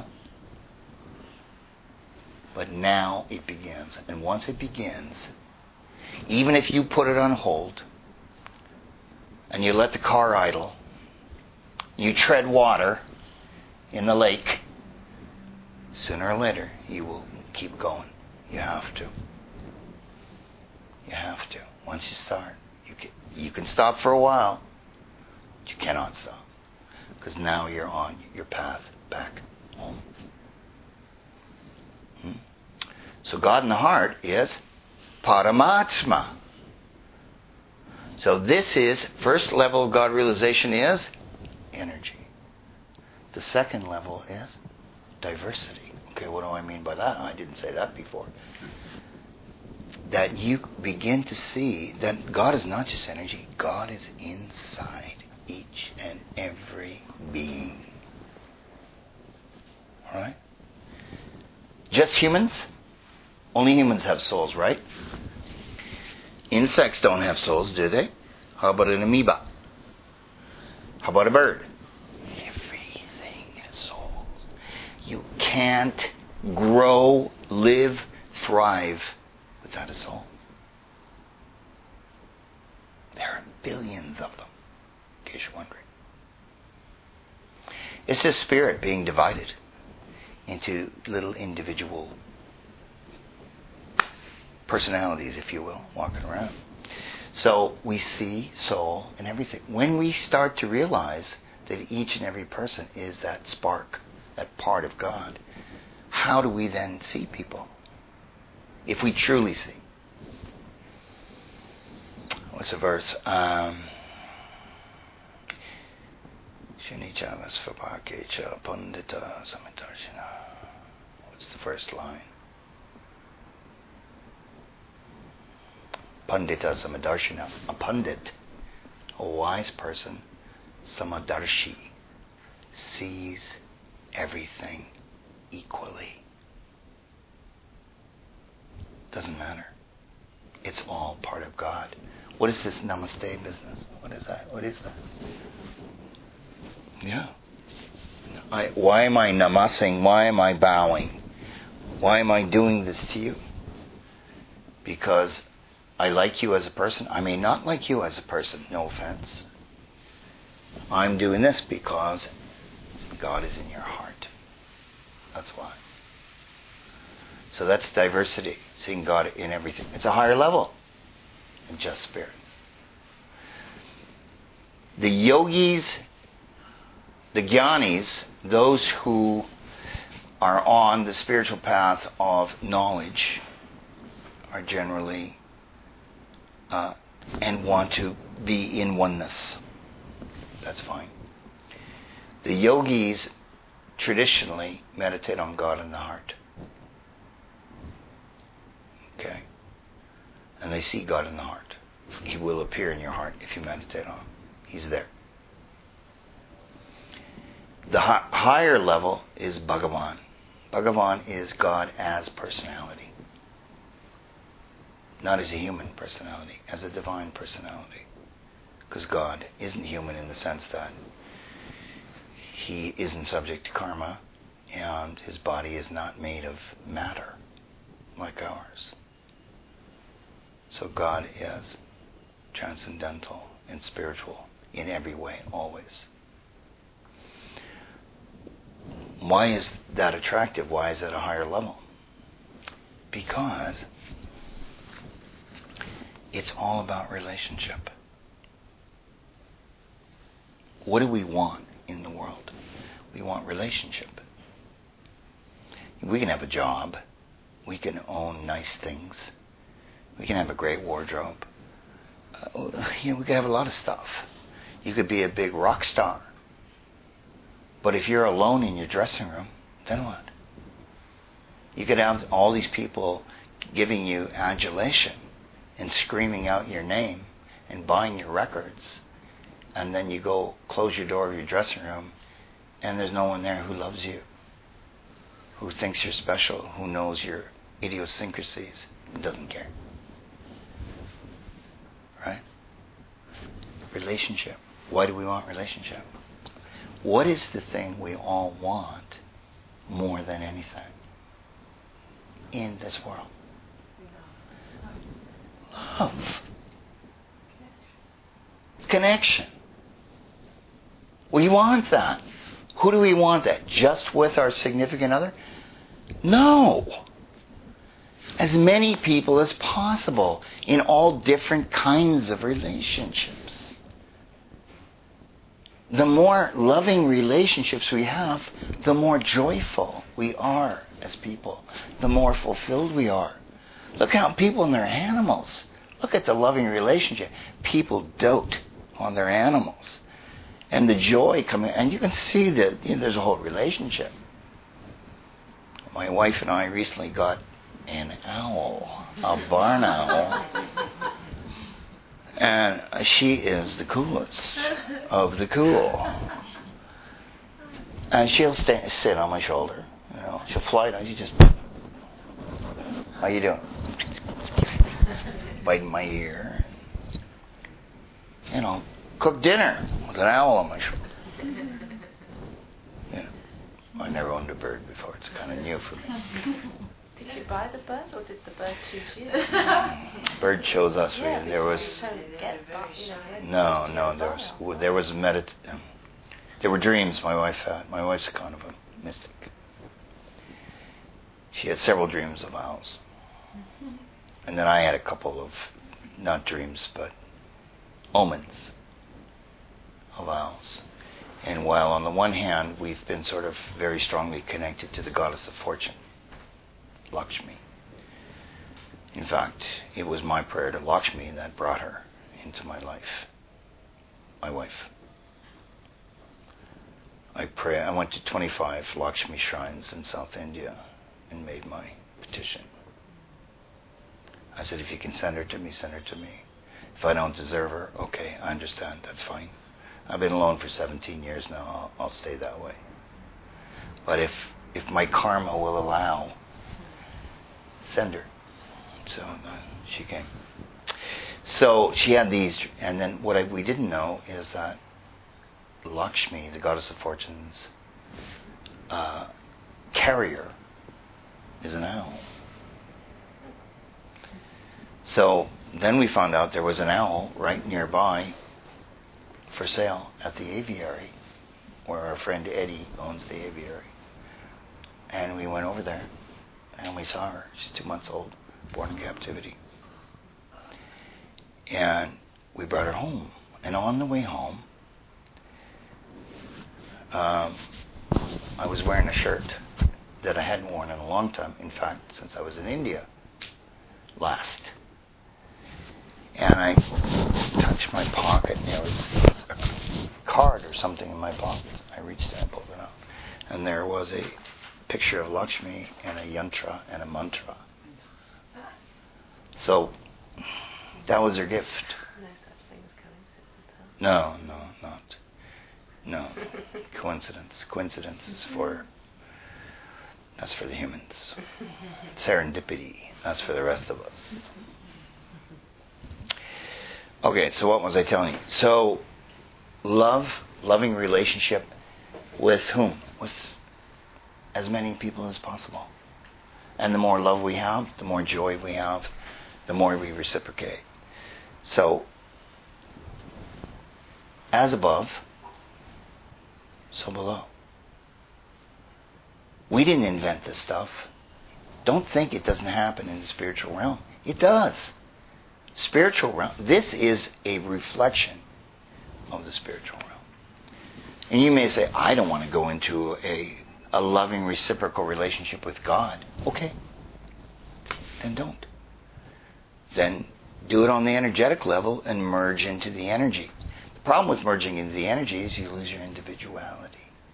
But now it begins. And once it begins, even if you put it on hold and you let the car idle, you tread water in the lake, sooner or later you will keep going. You have to. You have to. Once you start, you can, you can stop for a while, but you cannot stop. Because now you're on your path back home. Hmm? So God in the heart is Paramatma. So this is, first level of God realization is energy. The second level is diversity. Okay, what do I mean by that? I didn't say that before. That you begin to see that God is not just energy. God is inside each and every being. Alright? Just humans? Only humans have souls, right? Insects don't have souls, do they? How about an amoeba? How about a bird? Everything has souls. You can't grow, live, thrive without a soul. There are billions of them, in case you're wondering. It's just spirit being divided into little individual personalities, if you will, walking around. So we see soul in everything. When we start to realize that each and every person is that spark, that part of God, how do we then see people? If we truly see. What's the verse? Um, What's the first line? Pandita Samadarshina. A pundit, a wise person, Samadarshi, sees everything equally. Doesn't matter. It's all part of God. What is this namaste business? What is that? What is that? Yeah. I, why am I namasing? Why am I bowing? Why am I doing this to you? Because I like you as a person. I may not like you as a person. No offense. I'm doing this because God is in your heart. That's why. So that's diversity. Seeing God in everything. It's a higher level than just spirit. The yogis, the jnanis, those who are on the spiritual path of knowledge, are generally uh, and want to be in oneness. That's fine. The yogis traditionally meditate on God in the heart. Okay? And they see God in the heart. He will appear in your heart if you meditate on him. He's there. The hi- higher level is Bhagavan. Bhagavan is God as personality. Not as a human personality, as a divine personality. Because God isn't human in the sense that he isn't subject to karma and his body is not made of matter like ours. So God is transcendental and spiritual in every way, always. Why is that attractive? Why is it a higher level? Because it's all about relationship. What do we want in the world? We want relationship. We can have a job. We can own nice things. We can have a great wardrobe. Uh, you know, we can have a lot of stuff. You could be a big rock star. But if you're alone in your dressing room, then what? You could have all these people giving you adulation and screaming out your name and buying your records, and then you go close your door of your dressing room and there's no one there who loves you, who thinks you're special, who knows your idiosyncrasies, and doesn't care. Right? Relationship. Why do we want relationship? What is the thing we all want more than anything in this world? Love. Connection. We want that. Who do we want that? Just with our significant other? No. As many people as possible in all different kinds of relationships. The more loving relationships we have, the more joyful we are as people. The more fulfilled we are. Look how people and their animals. Look at the loving relationship. People dote on their animals. And the joy coming, and you can see that, you know, there's a whole relationship. My wife and I recently got an owl, a barn owl. And she is the coolest of the cool. And she'll stay, sit on my shoulder. You know, she'll fly down. She just, how you doing? Biting my ear. You know, cook dinner with an owl on my shoulder. You know, I never owned a bird before. It's kind of new for me. Did you buy the bird, or did the bird choose you? Bird chose us. Yeah, we, there was no, no. There was there was medit. Um, there were dreams my wife had. My wife's kind of a mystic. She had several dreams of owls, mm-hmm. and then I had a couple of not dreams but omens of owls. And while on the one hand we've been sort of very strongly connected to the goddess of fortune, Lakshmi. In fact, it was my prayer to Lakshmi that brought her into my life, my wife. I pray. I went to twenty-five Lakshmi shrines in South India and made my petition. I said, if you can send her to me, send her to me. If I don't deserve her, okay, I understand. That's fine. I've been alone for seventeen years now. I'll, I'll stay that way. But if if my karma will allow, send her. So uh, she came. So she had these, and then what I, we didn't know is that Lakshmi, the goddess of fortune's uh, carrier, is an owl. So then we found out there was an owl right nearby for sale at the aviary, where our friend Eddie owns the aviary. And we went over there, and we saw her. She's two months old, born in captivity. And we brought her home. And on the way home, um, I was wearing a shirt that I hadn't worn in a long time. In fact, since I was in India last. And I touched my pocket, and there was a card or something in my pocket. I reached in and pulled it out. And there was a picture of Lakshmi and a yantra and a mantra. So that was her gift. No such thing as coincidence. No, no, not. No. Coincidence. Coincidence is for, that's for the humans. Serendipity, that's for the rest of us. Okay, so what was I telling you? So, love, loving relationship with whom? With as many people as possible. And the more love we have, the more joy we have, the more we reciprocate. So, as above, so below. We didn't invent this stuff. Don't think it doesn't happen in the spiritual realm. It does. Spiritual realm. This is a reflection of the spiritual realm. And you may say, I don't want to go into a, a loving reciprocal relationship with God. Okay. Then don't. Then do it on the energetic level and merge into the energy. The problem with merging into the energy is you lose your individuality.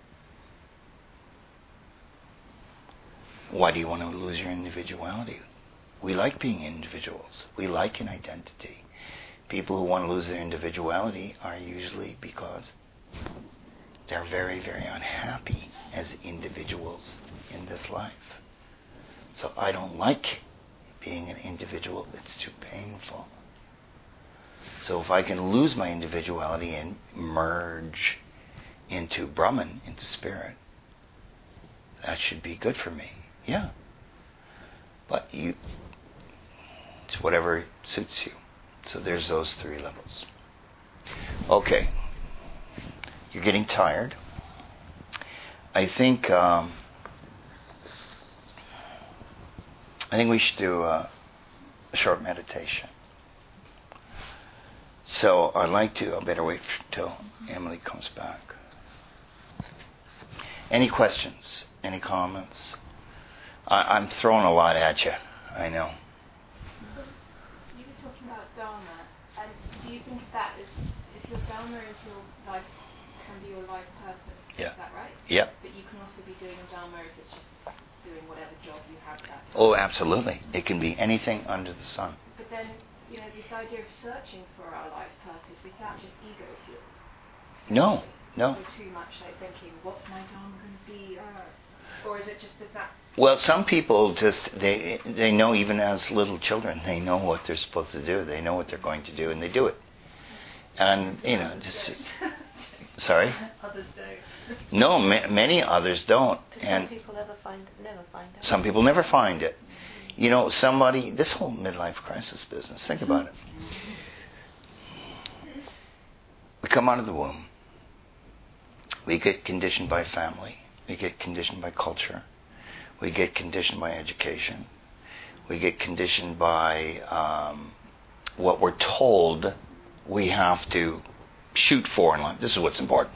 Why do you want to lose your individuality? We like being individuals. We like an identity. People who want to lose their individuality are usually because they're very, very unhappy as individuals in this life. So I don't like being an individual. It's too painful. So if I can lose my individuality and merge into Brahman, into spirit, that should be good for me. Yeah. But you, it's whatever suits you. So there's those three levels. Okay. You're getting tired. I think um, I think we should do a, a short meditation. So I'd like to, I better wait till Emily comes back. Any questions? Any comments? I, I'm throwing a lot at you. I know. You were talking about Dharma, and do you think that is, if your Dharma is your life, can be your life purpose? Yeah. Is that right? Yeah. But you can also be doing a Dharma if it's just doing whatever job you have that time. Oh, absolutely. It can be anything under the sun. But then, you know, this idea of searching for our life purpose, is that just ego fueled? No, no. Or too much like thinking, what's my Dharma going to be? Uh, or is it just that? Well, some people just, they they know even as little children, they know what they're supposed to do. They know what they're going to do, and they do it. And, you know, just... Sorry? Others don't. No, ma- many others don't. Do And some people ever find never find out? some people never find it. You know, somebody, this whole midlife crisis business, think about it. We come out of the womb. We get conditioned by family. We get conditioned by culture. We get conditioned by education. We get conditioned by um, what we're told we have to shoot for in life. This is what's important.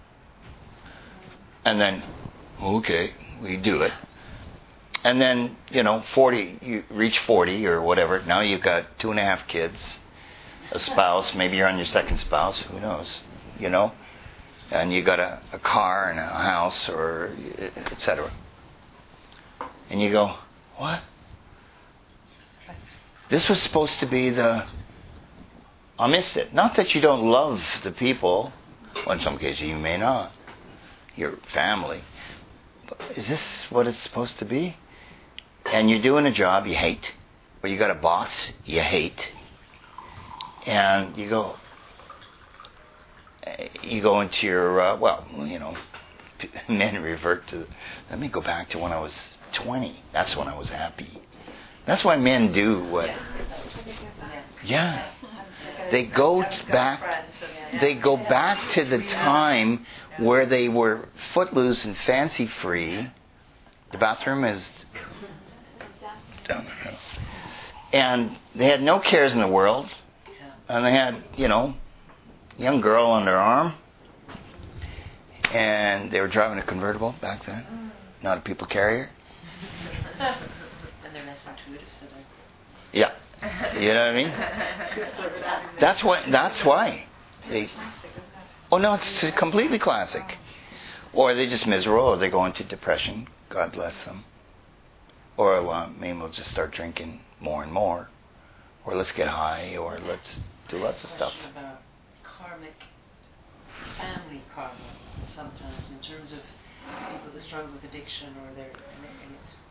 And then, okay, we do it. And then, you know, forty, you reach forty or whatever. Now you've got two and a half kids, a spouse. Maybe you're on your second spouse. Who knows? You know? And you got a, a car and a house, or et cetera. And you go, what? This was supposed to be the... I missed it. Not that you don't love the people. Well, in some cases you may not. Your family. But is this what it's supposed to be? And you're doing a job you hate. Or you got a boss you hate. And you go... You go into your... Uh, well, you know... Men revert to... Let me go back to when I was twenty. That's when I was happy. That's why men do what... Yeah. They go back. They go back to the time where they were footloose and fancy free. The bathroom is down there. And they had no cares in the world. And they had, you know, a young girl on their arm. And they were driving a convertible back then, not a people carrier. And they're less intuitive, so they... Yeah. You know what I mean? That's why. That's why. They, oh no, it's completely classic. Or they're just miserable, or they go into depression. God bless them. Or well, maybe we'll just start drinking more and more. Or let's get high, or let's do lots of stuff. About karmic family karma sometimes, in terms of people that struggle with addiction, or they're and, it, and it's.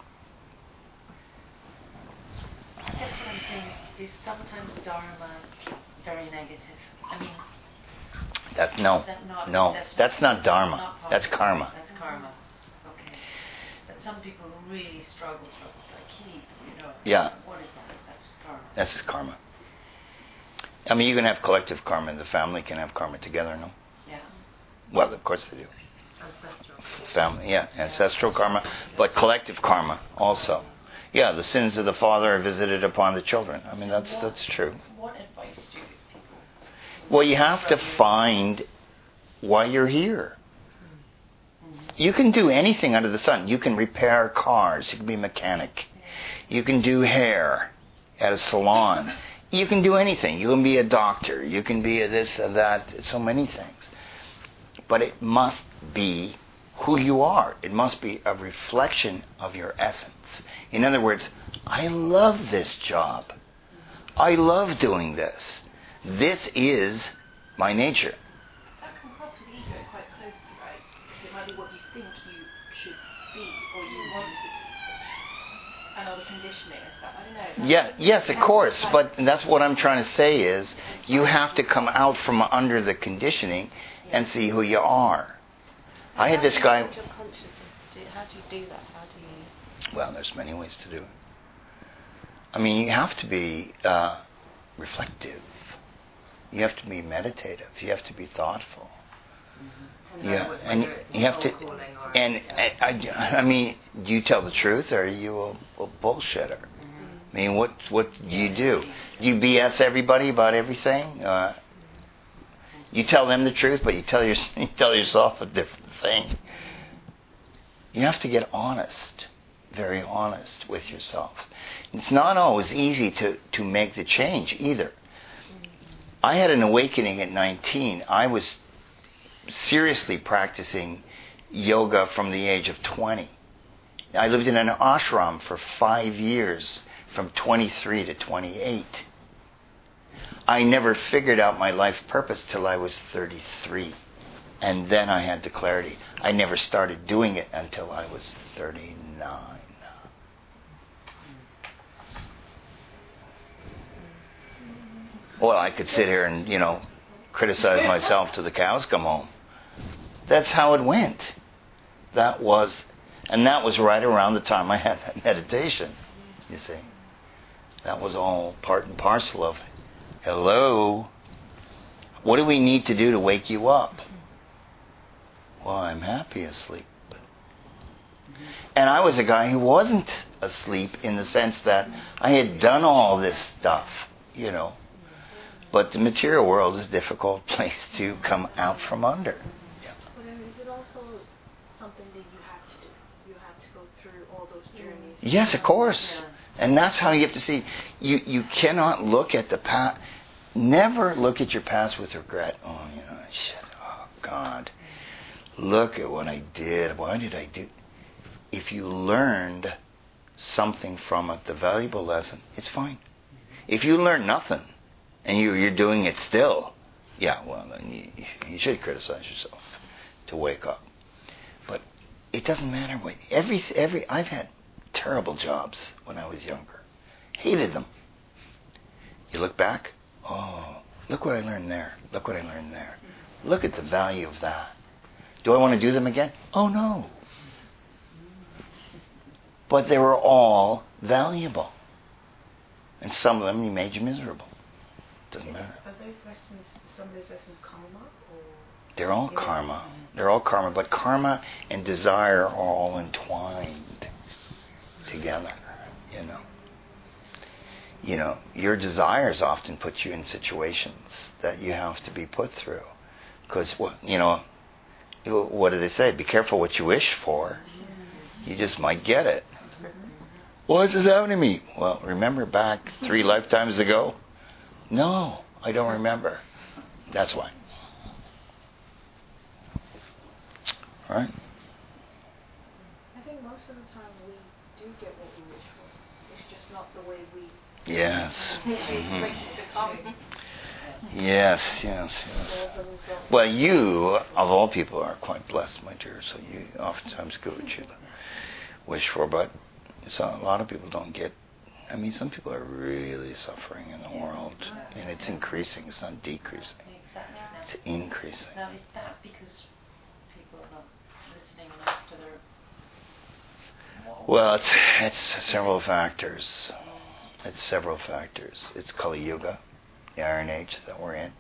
I guess what I'm saying is sometimes Dharma very negative. I mean, That no, that not, no, that's, that's not dharma. not That's karma. That's karma. Okay. But some people who really struggle, struggle like he, you know. Yeah. What is that? That's karma. That's just karma. I mean, you can have collective karma. The family can have karma together, no? Yeah. Well, of course they do. Ancestral. Family, yeah, ancestral karma, but collective karma also. Yeah, the sins of the father are visited upon the children. I mean, that's that's true. What advice do you give people? Well, you have to find why you're here. You can do anything under the sun. You can repair cars. You can be a mechanic. You can do hair at a salon. You can do anything. You can be a doctor. You can be a this and that. So many things. But it must be who you are. It must be a reflection of your essence. In other words, I love this job. I love doing this. This is my nature. That can cross with ego quite closely, right? Because it might be what you think you should be, or you want to be, and all the conditioning and stuff. I don't know. Yeah, yes, of course. But that's what I'm trying to say is you have to come out from under the conditioning and see who you are. I had this guy... do how do you do that? How do you? Well, there's many ways to do it. I mean, you have to be uh, reflective. You have to be meditative. You have to be thoughtful. Mm-hmm. Yeah, and you have to. And I, I, I mean, do you tell the truth, or are you a, a bullshitter? Mm-hmm. I mean, what what do you do? Do you B S everybody about everything? Uh, you tell them the truth, but you tell your you tell yourself a different thing. You have to get honest, very honest with yourself. It's not always easy to, to make the change either. I had an awakening at nineteen. I was seriously practicing yoga from the age of twenty. I lived in an ashram for five years, from twenty-three to twenty-eight. I never figured out my life purpose till I was thirty-three. And then I had the clarity. I never started doing it until I was thirty-nine. Well, I could sit here and, you know, criticize myself till the cows come home. That's how it went. That was, and that was right around the time I had that meditation, you see. That was all part and parcel of, hello, what do we need to do to wake you up? Well, I'm happy asleep. And I was a guy who wasn't asleep in the sense that I had done all this stuff, you know. But the material world is a difficult place to come out from under. Yeah. But then is it also something that you have to do? You have to go through all those journeys? Yes, of course. Yeah. And that's how you have to see. You you cannot look at the past. Never look at your past with regret. Oh, you know, shit. Oh, God. Look at what I did. Why did I do? If you learned something from it, the valuable lesson, it's fine. If you learn nothing, and you, you're doing it still, yeah, well, then you, you should criticize yourself to wake up. But it doesn't matter what. Every every I've had terrible jobs when I was younger, hated them. You look back, oh, look what I learned there. Look what I learned there. Look at the value of that. Do I want to do them again? Oh no. But they were all valuable, and some of them you made you miserable. Doesn't matter. Are those lessons, some of those lessons karma? Or? They're all yeah. karma. They're all karma. But karma and desire are all entwined together, you know. You know, your desires often put you in situations that you have to be put through. Because, you know, what do they say? Be careful what you wish for. You just might get it. Why is this happening to me? Well, remember back three lifetimes ago? No, I don't remember. That's why. All right? I think most of the time we do get what we wish for. It's just not the way we... Yes. Mm-hmm. Yes, yes, yes. Well, you, of all people, are quite blessed, my dear, so you oftentimes get what you wish for, but so a lot of people don't get. I mean, some people are really suffering in the world, and it's increasing, it's not decreasing. It's increasing. Now, is that because people are not listening enough to their... Well, it's, it's several factors. It's several factors. It's Kali Yuga, the Iron Age that we're in.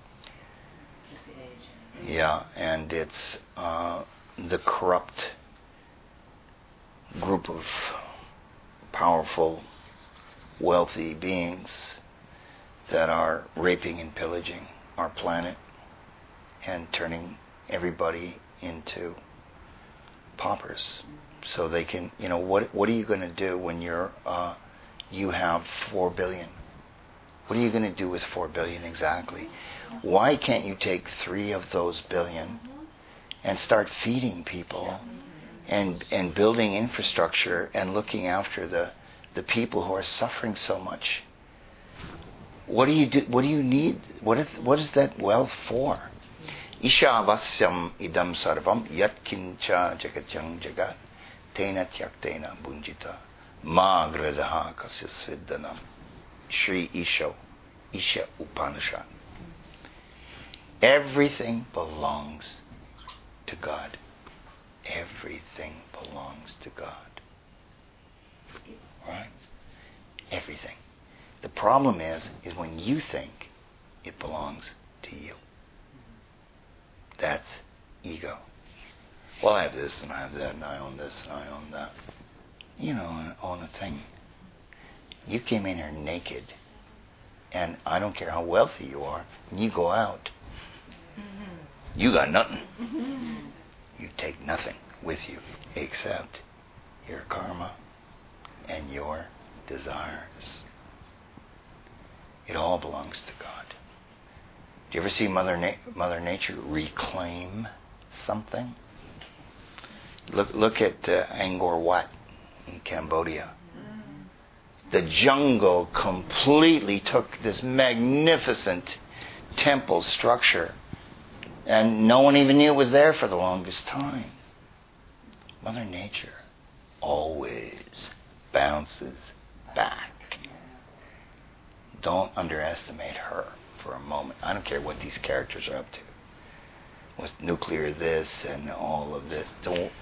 Yeah, and it's uh, the corrupt group of powerful, wealthy beings that are raping and pillaging our planet and turning everybody into paupers. So they can, you know, what what are you going to do when you're uh, you have four billion? What are you going to do with four billion exactly? Why can't you take three of those billion and start feeding people and and building infrastructure and looking after the the people who are suffering so much? What do you do? What do you need? What is what is that wealth for? Ishavasyam idam sarvam yatkincha jagatyang jagat tena tyaktena bunjita ma gradaha kasyasviddanam. Sri Isha, Isha Upanishad. Everything belongs to God. everything belongs to God. Right? Everything. The problem is, is when you think it belongs to you. That's ego. Well, I have this and I have that and I own this and I own that. You know, own a thing. You came in here naked, and I don't care how wealthy you are, and you go out, you got nothing. You take nothing with you except your karma and your desires. It all belongs to God. Do you ever see Mother, Na- Mother Nature reclaim something? Look, look at uh, Angkor Wat in Cambodia. The jungle completely took this magnificent temple structure, and no one even knew it was there for the longest time. Mother Nature always bounces back. Don't underestimate her for a moment. I don't care what these characters are up to. With nuclear this and all of this. Don't.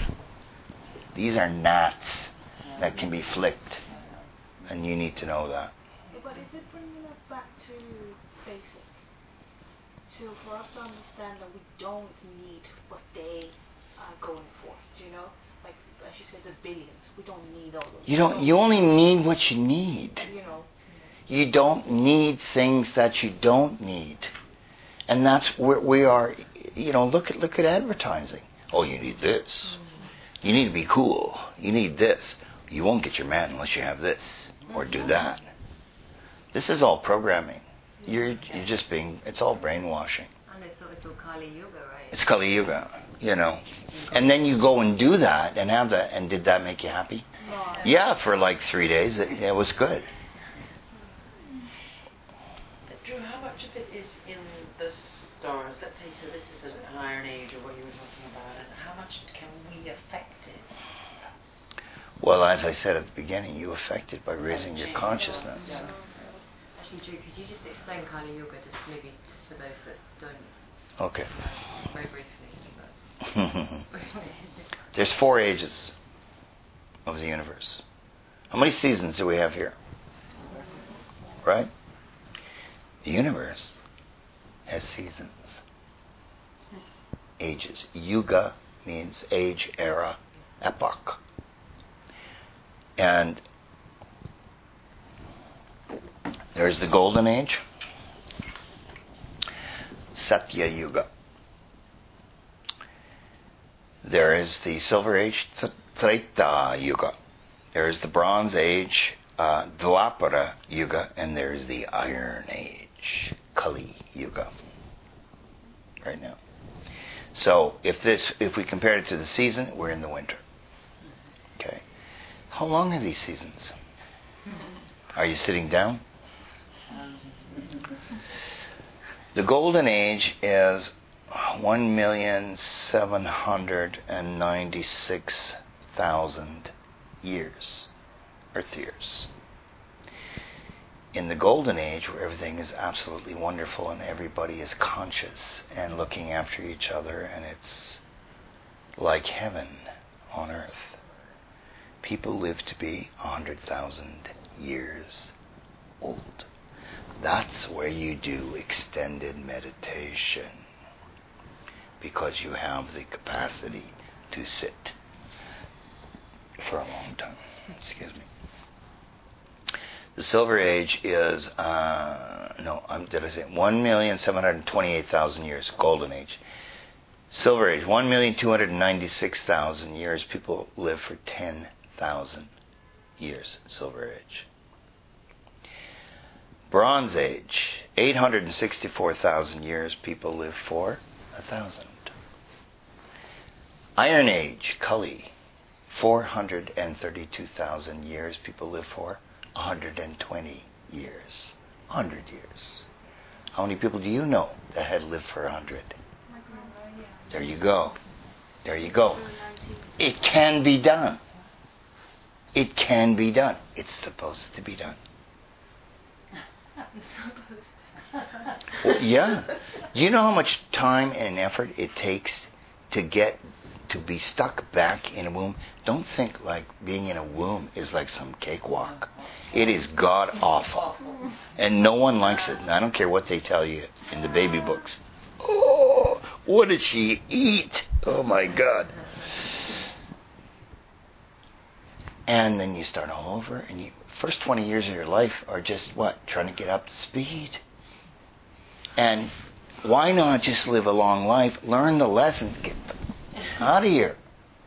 These are gnats that can be flicked. And you need to know that. But is it bringing us back to basic? So for us to understand that we don't need what they are going for, you know? Like, as you said, the billions. We don't need all those. You don't. You only need what you need. You know. You don't need things that you don't need. And that's where we are. You know, look at look at advertising. Oh, you need this. You need to be cool. You need this. You won't get your man unless you have this or do that. This is all programming. You're you're just being. It's all brainwashing. And it's it's all Kali Yuga, right? It's Kali Yuga, you know. And then you go and do that and have that. And did that make you happy? No. Yeah, for like three days. It, it was good. Drew, how much of it is in the stars? Let's say, so this is an Iron Age or what you were talking about, and how much can we affect it? Well, as I said at the beginning, you affect it by raising your consciousness. Yeah. Actually, Drew, could you just explain Kali Yuga just maybe to those that don't? Okay. Very briefly. But There's four ages of the universe. How many seasons do we have here? Right? The universe has seasons. Ages. Yuga means age, era, epoch. And there's the Golden Age, Satya Yuga. There is the Silver Age, Treta Yuga. There is the Bronze Age, uh, Dwapara Yuga, and there is the Iron Age, Kali Yuga. Right now. So if this, if we compare it to the season, we're in the winter. Okay. How long are these seasons? Are you sitting down? The Golden Age is one million seven hundred ninety-six thousand years, Earth years. In the Golden Age, where everything is absolutely wonderful and everybody is conscious and looking after each other, and it's like heaven on earth, people live to be one hundred thousand years old. That's where you do extended meditation, because you have the capacity to sit for a long time. Excuse me. The Silver Age is, uh, no, um, did I say one million seven hundred twenty-eight thousand years, Golden Age. Silver Age, one million two hundred ninety-six thousand years. People live for ten thousand years, Silver Age. Bronze Age, eight hundred sixty-four thousand years. People live for a thousand. Iron Age, Kali, four hundred thirty-two thousand years. People live for one hundred twenty years. one hundred years. How many people do you know that had lived for one hundred? There you go. There you go. It can be done. It can be done. It's supposed to be done. Well, yeah. Do you know how much time and effort it takes to get to be stuck back in a womb, don't think like being in a womb is like some cakewalk. It is god awful. And no one likes it. And I don't care what they tell you in the baby books. Oh, what did she eat? Oh my God. And then you start all over, and you first twenty years of your life are just what? Trying to get up to speed. And why not just live a long life, learn the lesson, get out of here?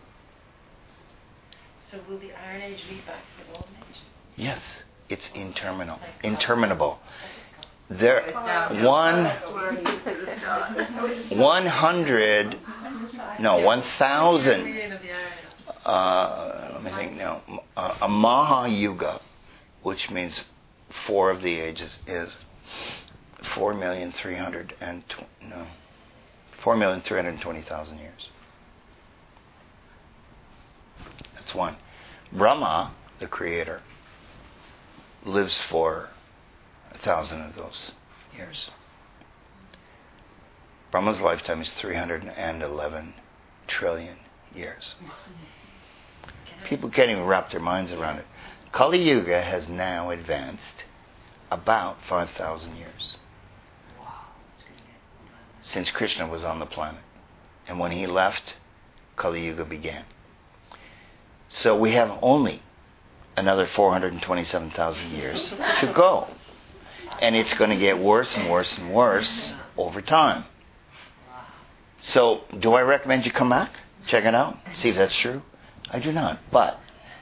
So will the Iron Age lead back to the Golden Age? Yes, it's interminable. Interminable. There, one, one hundred, no, one thousand. Uh, let me think now. Uh, a Maha Yuga, which means four of the ages, is four million three hundred and no, four million three hundred twenty thousand years. That's one. Brahma, the creator, lives for a thousand of those years. Brahma's lifetime is three hundred eleven trillion years. People can't even wrap their minds around it. Kali Yuga has now advanced about five thousand years since Krishna was on the planet. And when he left, Kali Yuga began. So we have only another four hundred twenty-seven thousand years to go. And it's going to get worse and worse and worse over time. So, do I recommend you come back? Check it out. See if that's true. I do not. But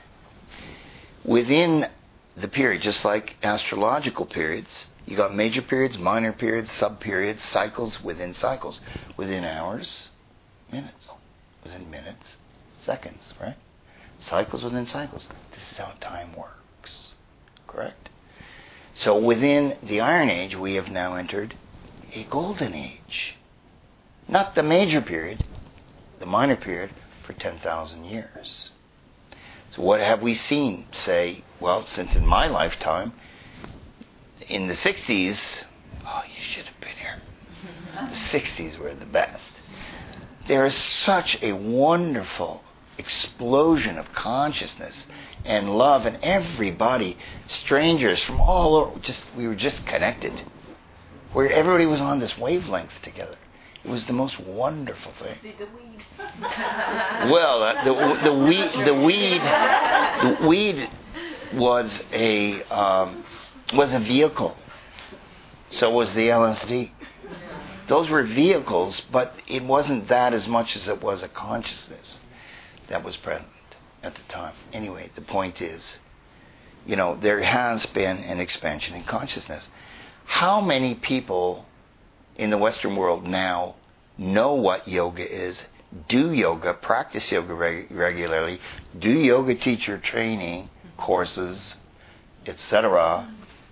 within the period, just like astrological periods, you got major periods, minor periods, sub-periods, cycles within cycles. Within hours, minutes. Within minutes, seconds, right? Cycles within cycles. This is how time works. Correct? So within the Iron Age, we have now entered a Golden Age. Not the major period, the minor period, for ten thousand years. So what have we seen? Say, well, since in my lifetime, in the sixties, oh, you should have been here. The sixties were the best. There is such a wonderful explosion of consciousness and love, and everybody, strangers from all over, just we were just connected, where everybody was on this wavelength together. It was the most wonderful thing. Well, uh, the the weed the weed the weed was a um, was a vehicle. So was the L S D. Those were vehicles, but it wasn't that as much as it was a consciousness that was present at the time. Anyway, the point is, you know, there has been an expansion in consciousness. How many people in the Western world now know what yoga is, do yoga, practice yoga reg- regularly, do yoga teacher training courses, et cetera?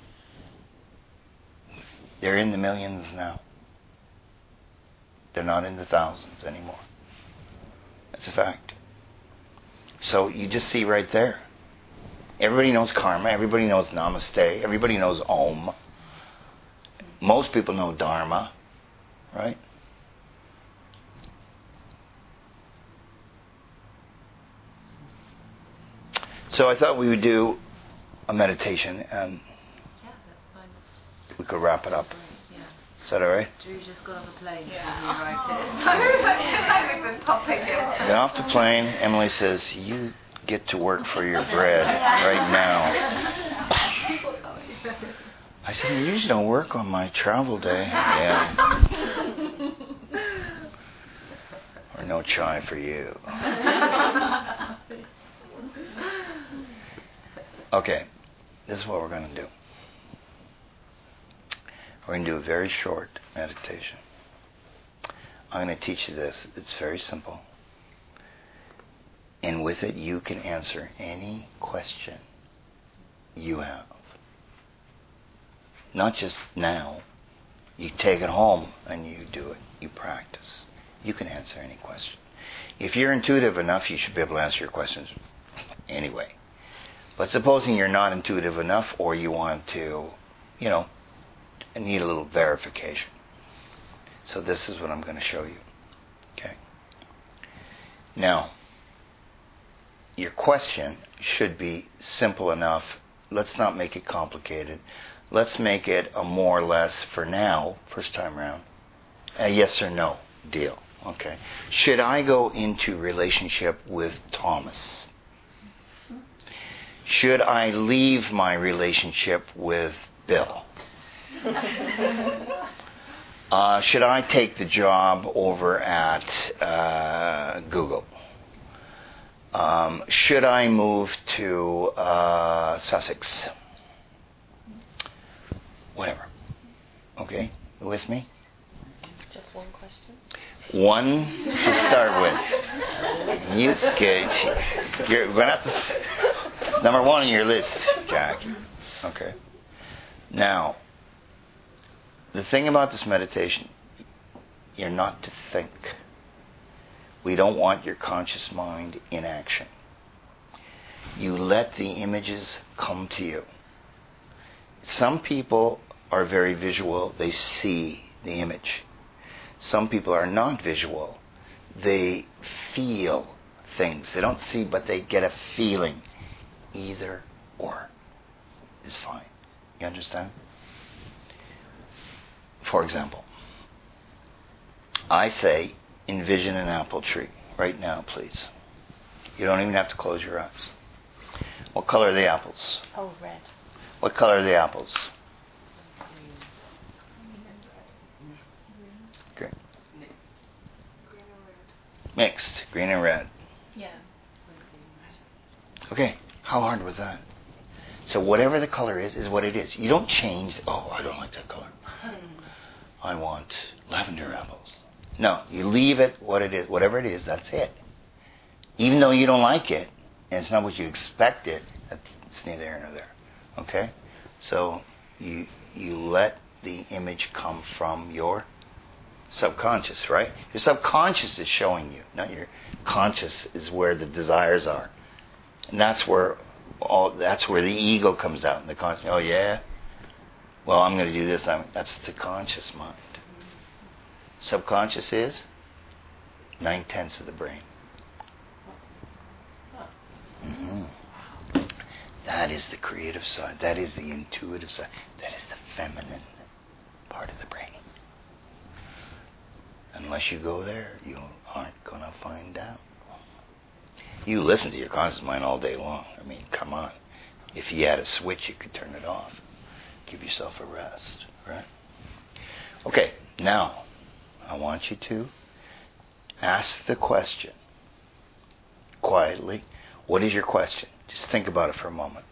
They're in the millions now. They're not in the thousands anymore. That's a fact. So you just see right there. Everybody knows karma. Everybody knows namaste. Everybody knows om. Most people know dharma, right? So I thought we would do a meditation, and Yeah, that's fine. we could wrap it up. Yeah. Is that all right? Drew just got on the plane. Yeah. He wrote it. We've been popping it. Get off the plane. Emily says, you get to work for your bread right now. I said, you usually don't work on my travel day. Yeah. Or no chai for you. Okay, this is what we're going to do. We're going to do a very short meditation. I'm going to teach you this. It's very simple. And with it, you can answer any question you have. Not just now. You take it home and you do it. You practice. You can answer any question. If you're intuitive enough, you should be able to answer your questions anyway. But supposing you're not intuitive enough, or you want to, you know, need a little verification. So this is what I'm going to show you. Okay? Now, your question should be simple enough. Let's not make it complicated. Let's make it a more or less, for now, first time around, a yes or no deal. Okay. Should I go into relationship with Thomas? Should I leave my relationship with Bill? Uh, should I take the job over at uh, Google? Um, should I move to uh, Sussex? Whatever. Okay, you with me? Just one question. One to start with. You get. You're going to have to. It's number one on your list, Jackie. Okay. Now, the thing about this meditation, you're not to think. We don't want your conscious mind in action. You let the images come to you. Some people are very visual. They see the image. Some people are not visual. They feel things. They don't see, but they get a feeling. Either or is fine. You understand? For example, I say, envision an apple tree right now, please. You don't even have to close your eyes. What color are the apples? Oh, red. What color are the apples? Green. Mixed, green and red. Yeah. Okay, how hard was that? So whatever the color is, is what it is. You don't change, oh, I don't like that color. I want lavender apples. No, you leave it what it is. Whatever it is, that's it. Even though you don't like it, and it's not what you expected, it's neither here nor there. Okay? So you you let the image come from your subconscious, right? Your subconscious is showing you, not your conscious is where the desires are. And that's where all that's where the ego comes out. And the conscious, oh yeah? Well, I'm going to do this. I'm, that's the conscious mind. Subconscious is nine-tenths of the brain. Mm-hmm. That is the creative side. That is the intuitive side. That is the feminine part of the brain. Unless you go there, you aren't going to find out. You listen to your conscious mind all day long. I mean, come on. If you had a switch, you could turn it off. Give yourself a rest, right? Okay, now, I want you to ask the question quietly. What is your question? Just think about it for a moment.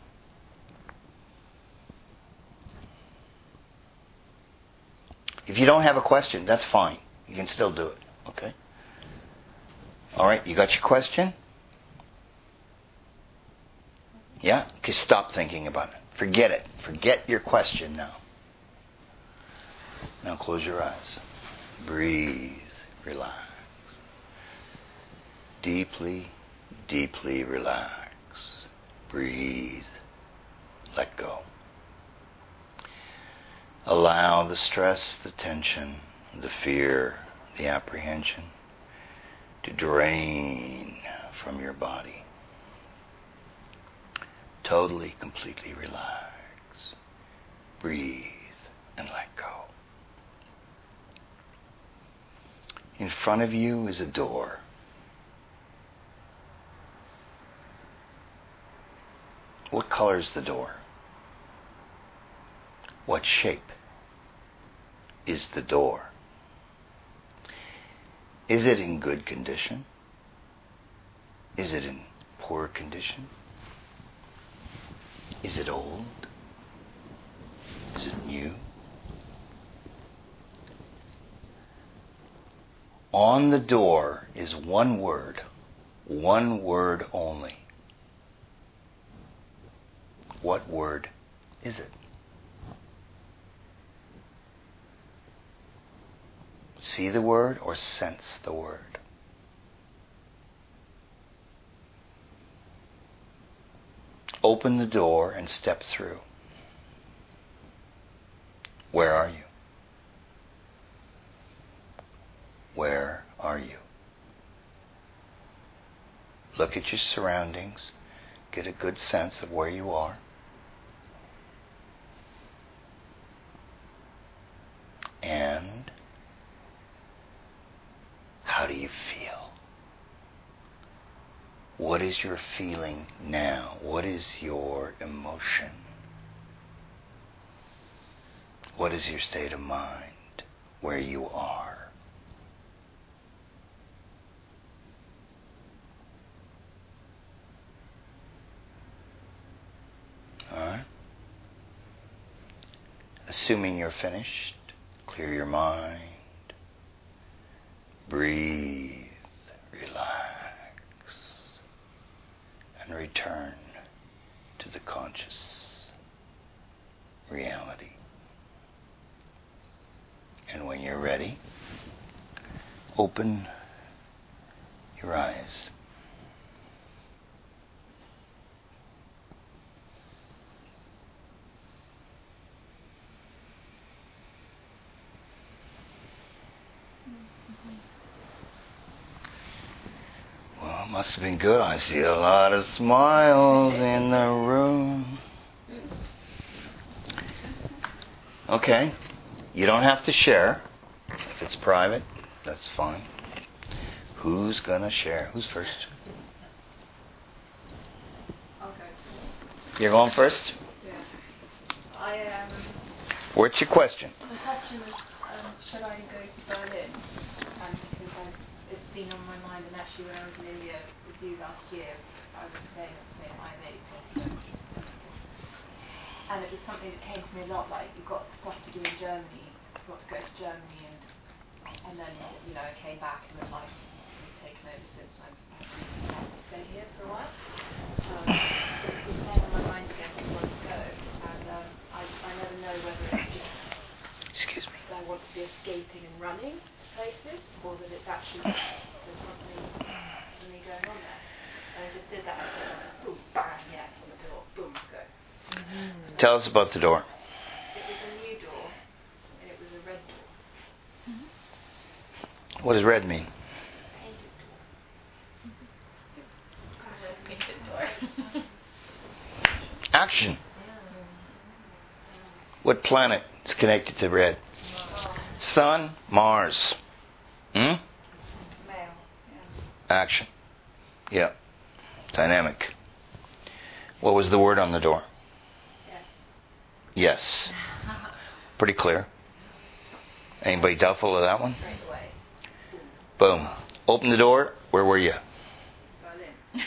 If you don't have a question, that's fine. You can still do it, okay? All right, you got your question? Yeah? Okay, stop thinking about it. Forget it. Forget your question now. Now close your eyes. Breathe. Relax. Deeply, deeply relax. Breathe. Let go. Allow the stress, the tension, the fear, the apprehension to drain from your body. Totally, completely relax. Breathe and let go. In front of you is a door. What color is the door? What shape is the door? Is it in good condition? Is it in poor condition? Is it old? Is it new? On the door is one word, one word only. What word is it? See the word or sense the word? Open the door and step through. Where are you? Where are you? Look at your surroundings. Get a good sense of where you are. And how do you feel? What is your feeling now? What is your emotion? What is your state of mind where you are? Alright? Assuming you're finished, clear your mind, breathe, relax, and return to the conscious reality. And when you're ready, open your eyes. Well, it must have been good. I see a lot of smiles in the room. Okay. You don't have to share. If it's private, that's fine. Who's gonna share? Who's first? Okay. You're going first? Yeah. I am. Um, What's your question? the question is, um, should I go to Berlin? Um, because I've, it's been on my mind, and actually when I was in India with you last year, I was saying at the same I M A. And it was something that came to me a lot, like, you've got stuff to do in Germany, you've got to go to Germany, and and then, you know, I came back and then life has taken over since, and I've had to stay here for a while. Um, so it's been playing on my mind again to want to go, and um, I, I never know whether it's just Excuse me. that I want to be escaping and running to places, or that it's actually there's something, something going on there. And I just did that, I was like, boom, bang, yes, on the door, boom, go. Mm-hmm. Tell us about the door. It was a new door, and it was a red door. Mm-hmm. What does red mean? Painted door. Painted door. Action. What planet is connected to red? Sun, Mars. Hmm? Male. Yeah. Action. Yeah. Dynamic. What was the word on the door? Yes. Yes. Pretty clear. Anybody doubtful of that one? Straight away. Boom. Open the door. Where were you? Berlin.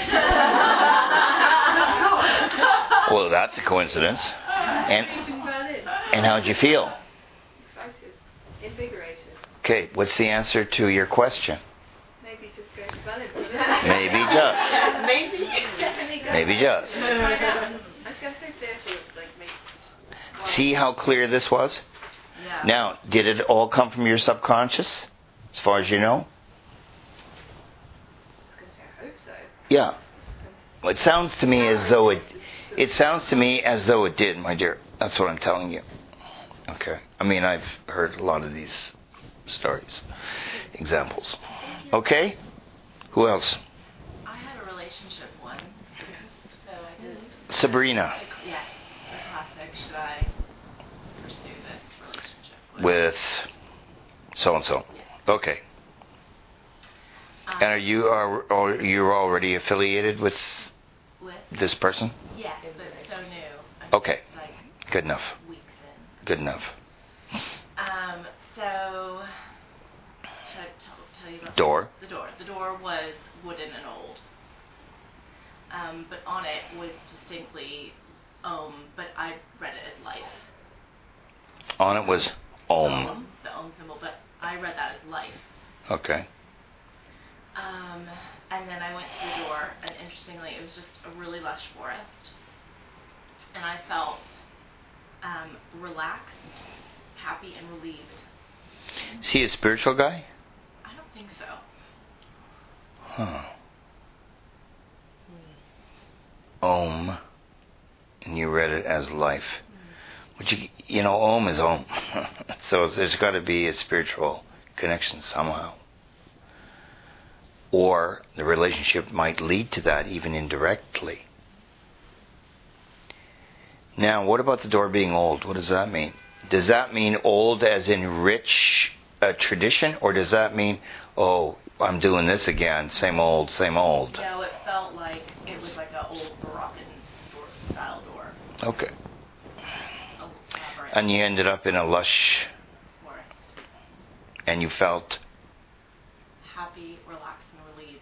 Well, that's a coincidence. And Berlin. and how'd you feel? Excited. Invigorated. Okay, what's the answer to your question? Maybe just go to Berlin. Maybe just. Maybe. Definitely go. Maybe just. Try it out. I was going to say fearful, like maybe. See how clear this was? Yeah. Now, did it all come from your subconscious, as far as you know? I was going to say I hope so. Yeah. Well, it sounds to me as though it. It sounds to me as though it did, my dear. That's what I'm telling you. Okay. I mean, I've heard a lot of these stories, examples. Okay. Who else? I had a relationship one, so I did. Sabrina. Yes, the classic. Should I pursue this relationship With so and so. Okay. Um, And are you are, are you already affiliated with with? this person? Yes, but so new. I'm Okay. just, like Good enough. weeks in. Good enough. Um. So should I tell, tell you about Door. the door? The door was wooden and old. Um, but on it was distinctly Om, but I read it as life. On it was Om. The Om symbol, but I read that as life. Okay. Um, and then I went to the door, and interestingly, it was just a really lush forest. And I felt um, relaxed, happy, and relieved. Is he a spiritual guy? I don't think so. Huh. Om. And you read it as life. Which you, you know, Om is Om. So there's got to be a spiritual connection somehow. or the relationship might lead to that even indirectly. Now, what about the door being old? What does that mean? Does that mean old as in rich uh, tradition, or does that mean, oh, I'm doing this again, same old, same old? No, it felt like it was like an old Moroccan store style door. Okay. Elaborate. And you ended up in a lush, Forest. and you felt, Happy, relaxed, and relieved.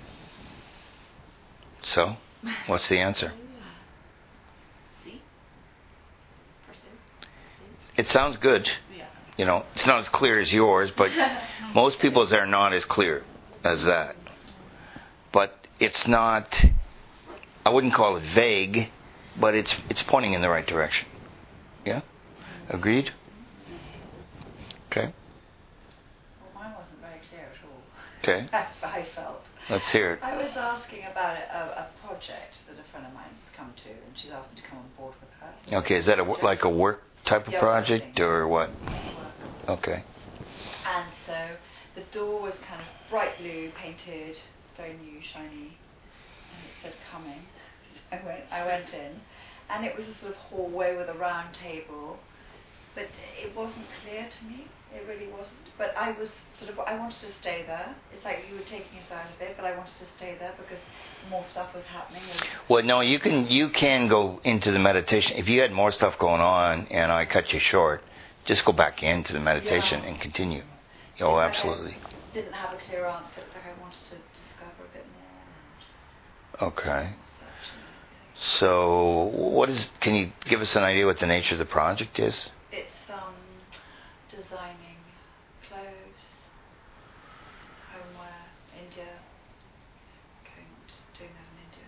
so, what's the answer? See? Pursue? It sounds good. Yeah. You know, it's not as clear as yours, but most people's are not as clear as that. But it's not, I wouldn't call it vague, but it's it's pointing in the right direction. Yeah? Agreed? Okay. Well, mine wasn't very clear at all. Okay. That's how I felt. Let's hear it. I was asking about a, a, a project that a friend of mine's come to, and she's asked me to come on board with her. Okay, is that a, wo- like a work type of Yeah, project, working. or what? Work. Okay. And so the door was kind of bright blue, painted, very new, shiny, and it said "coming." So I went, I went in, and it was a sort of hallway with a round table, but it wasn't clear to me. It really wasn't. But I was sort of, I wanted to stay there. It's like you were taking us out of it, but I wanted to stay there because more stuff was happening. Well, no, you can you can go into the meditation. If you had more stuff going on and I cut you short, just go back into the meditation Yeah. and continue. It's Oh, like absolutely. I didn't have a clear answer. It's like I wanted to discover a bit more. Okay. And such. So, what is? Can you give us an idea what the nature of the project is? It's um, designing clothes, homeware, India. Going, just doing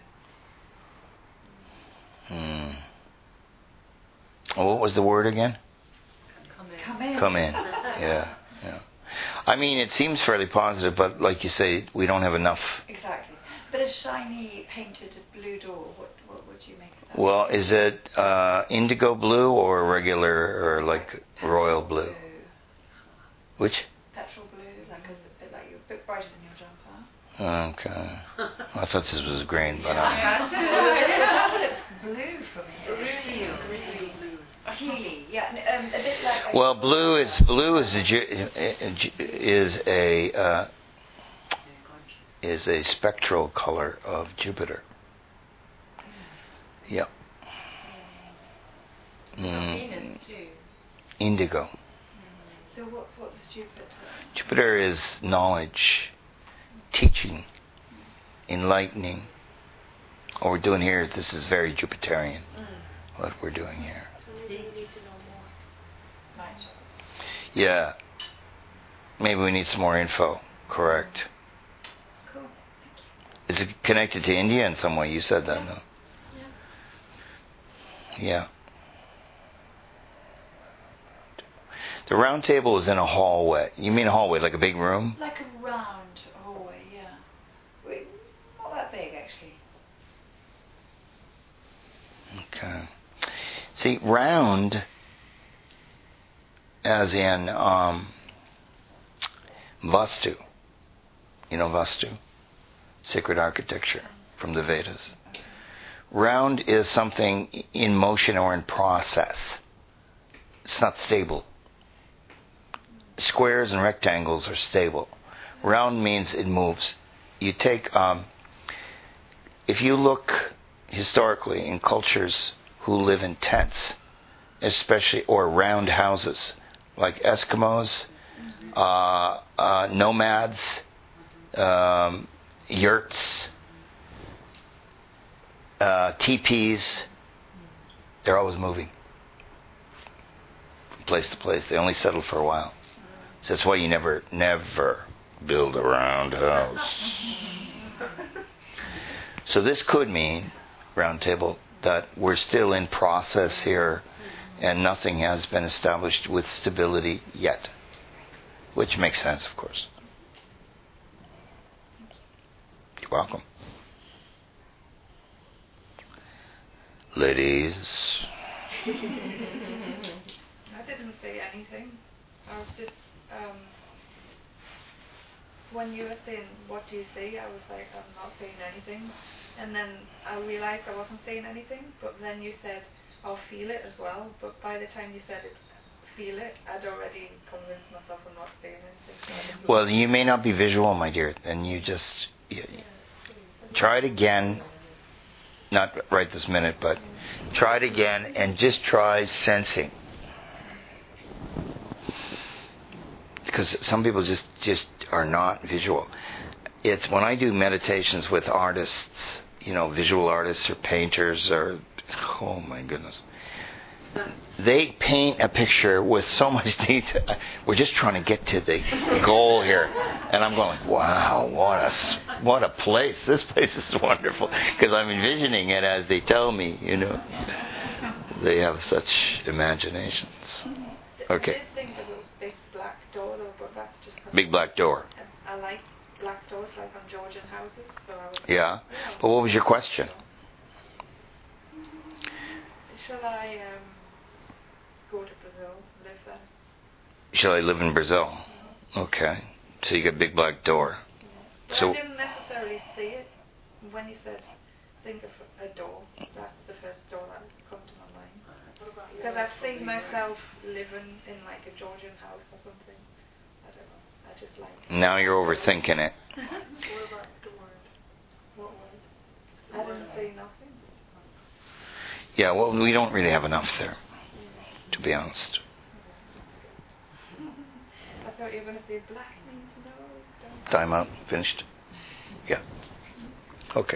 that in India. Hmm. Oh, what was the word again? Come in. Come in. Come in. Yeah, yeah. I mean, it seems fairly positive, but like you say, we don't have enough. Exactly. But a shiny painted blue door. What what would you make of that? Well, is it uh, indigo blue or regular or like royal blue? Which? Petrol blue, like a bit like you're a bit brighter than your jumper. Okay. I thought this was green, but uh, That's what it's blue for me. Teal. Tealy, yeah. Um, a bit like. well, blue is blue is a ju- is a uh, is a spectral color of Jupiter. Yep. Mm, indigo. So what's what's Jupiter? Jupiter is knowledge, teaching, enlightening. What we're doing here, this is very Jupiterian. What we're doing here. So maybe we need to know more. Right. Yeah. Maybe we need some more info. Correct. Cool. Is it connected to India in some way? You said that, no? Yeah. The round table is in a hallway. You mean a hallway, like a big room? Like a round hallway, yeah. Wait, not that big actually. Okay. See, round, as in um, Vastu. You know Vastu? Sacred architecture from the Vedas. Round is something in motion or in process. It's not stable. Squares and rectangles are stable. Round means it moves. You take, um, if you look historically in cultures who live in tents, especially, or round houses, like Eskimos, uh, uh, nomads, um, yurts, uh, teepees, they're always moving from place to place. They only settle for a while. So that's why you never, never build a round house. So this could mean, round table, that we're still in process here and nothing has been established with stability yet. Which makes sense, of course. You're welcome. Ladies. I didn't say anything. I was just um, when you were saying, what do you see? I was like, I'm not seeing anything. And then I realised I wasn't seeing anything, but then you said, I'll feel it as well. But by the time you said it, feel it, I'd already convinced myself I'm not seeing anything. So I just Well, you may not be visual, my dear, and you just you, try it again. Not right this minute, but try it again and just try sensing. Because some people just, just are not visual. It's when I do meditations with artists, you know, visual artists or painters or, oh my goodness. They paint a picture with so much detail. We're just trying to get to the goal here. And I'm going, wow, what a, what a place. This place is wonderful. Because I'm envisioning it as they tell me, you know. They have such imaginations. Okay. I did think of a big black door, though, but that's just... Big black door. I like black doors, like on Georgian houses, so I was... Yeah. yeah. But what was your question? Shall I um, go to Brazil, live there? Shall I live in Brazil? Okay. So you got a big black door. But So I didn't necessarily see it. When you said, think of a door, that's the first door that come to my mind. Because I've seen myself living in like a Georgian house or something. I don't know. I just like it. now you're overthinking it. What about the word? What word? I didn't see nothing. Yeah, well, we don't really have enough there, to be honest. I thought you were going to say black means no. Don't. Time out. Finished? Yeah. Okay.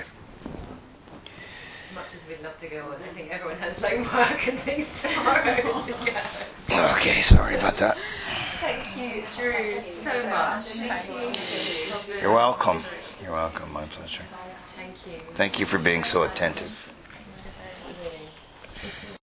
As much as we'd love to go, and I think everyone has like work and things tomorrow. Yeah. Okay, sorry about that. Thank you, Drew, so much. Thank you. You're welcome. You're welcome. My pleasure. Thank you. Thank you for being so attentive.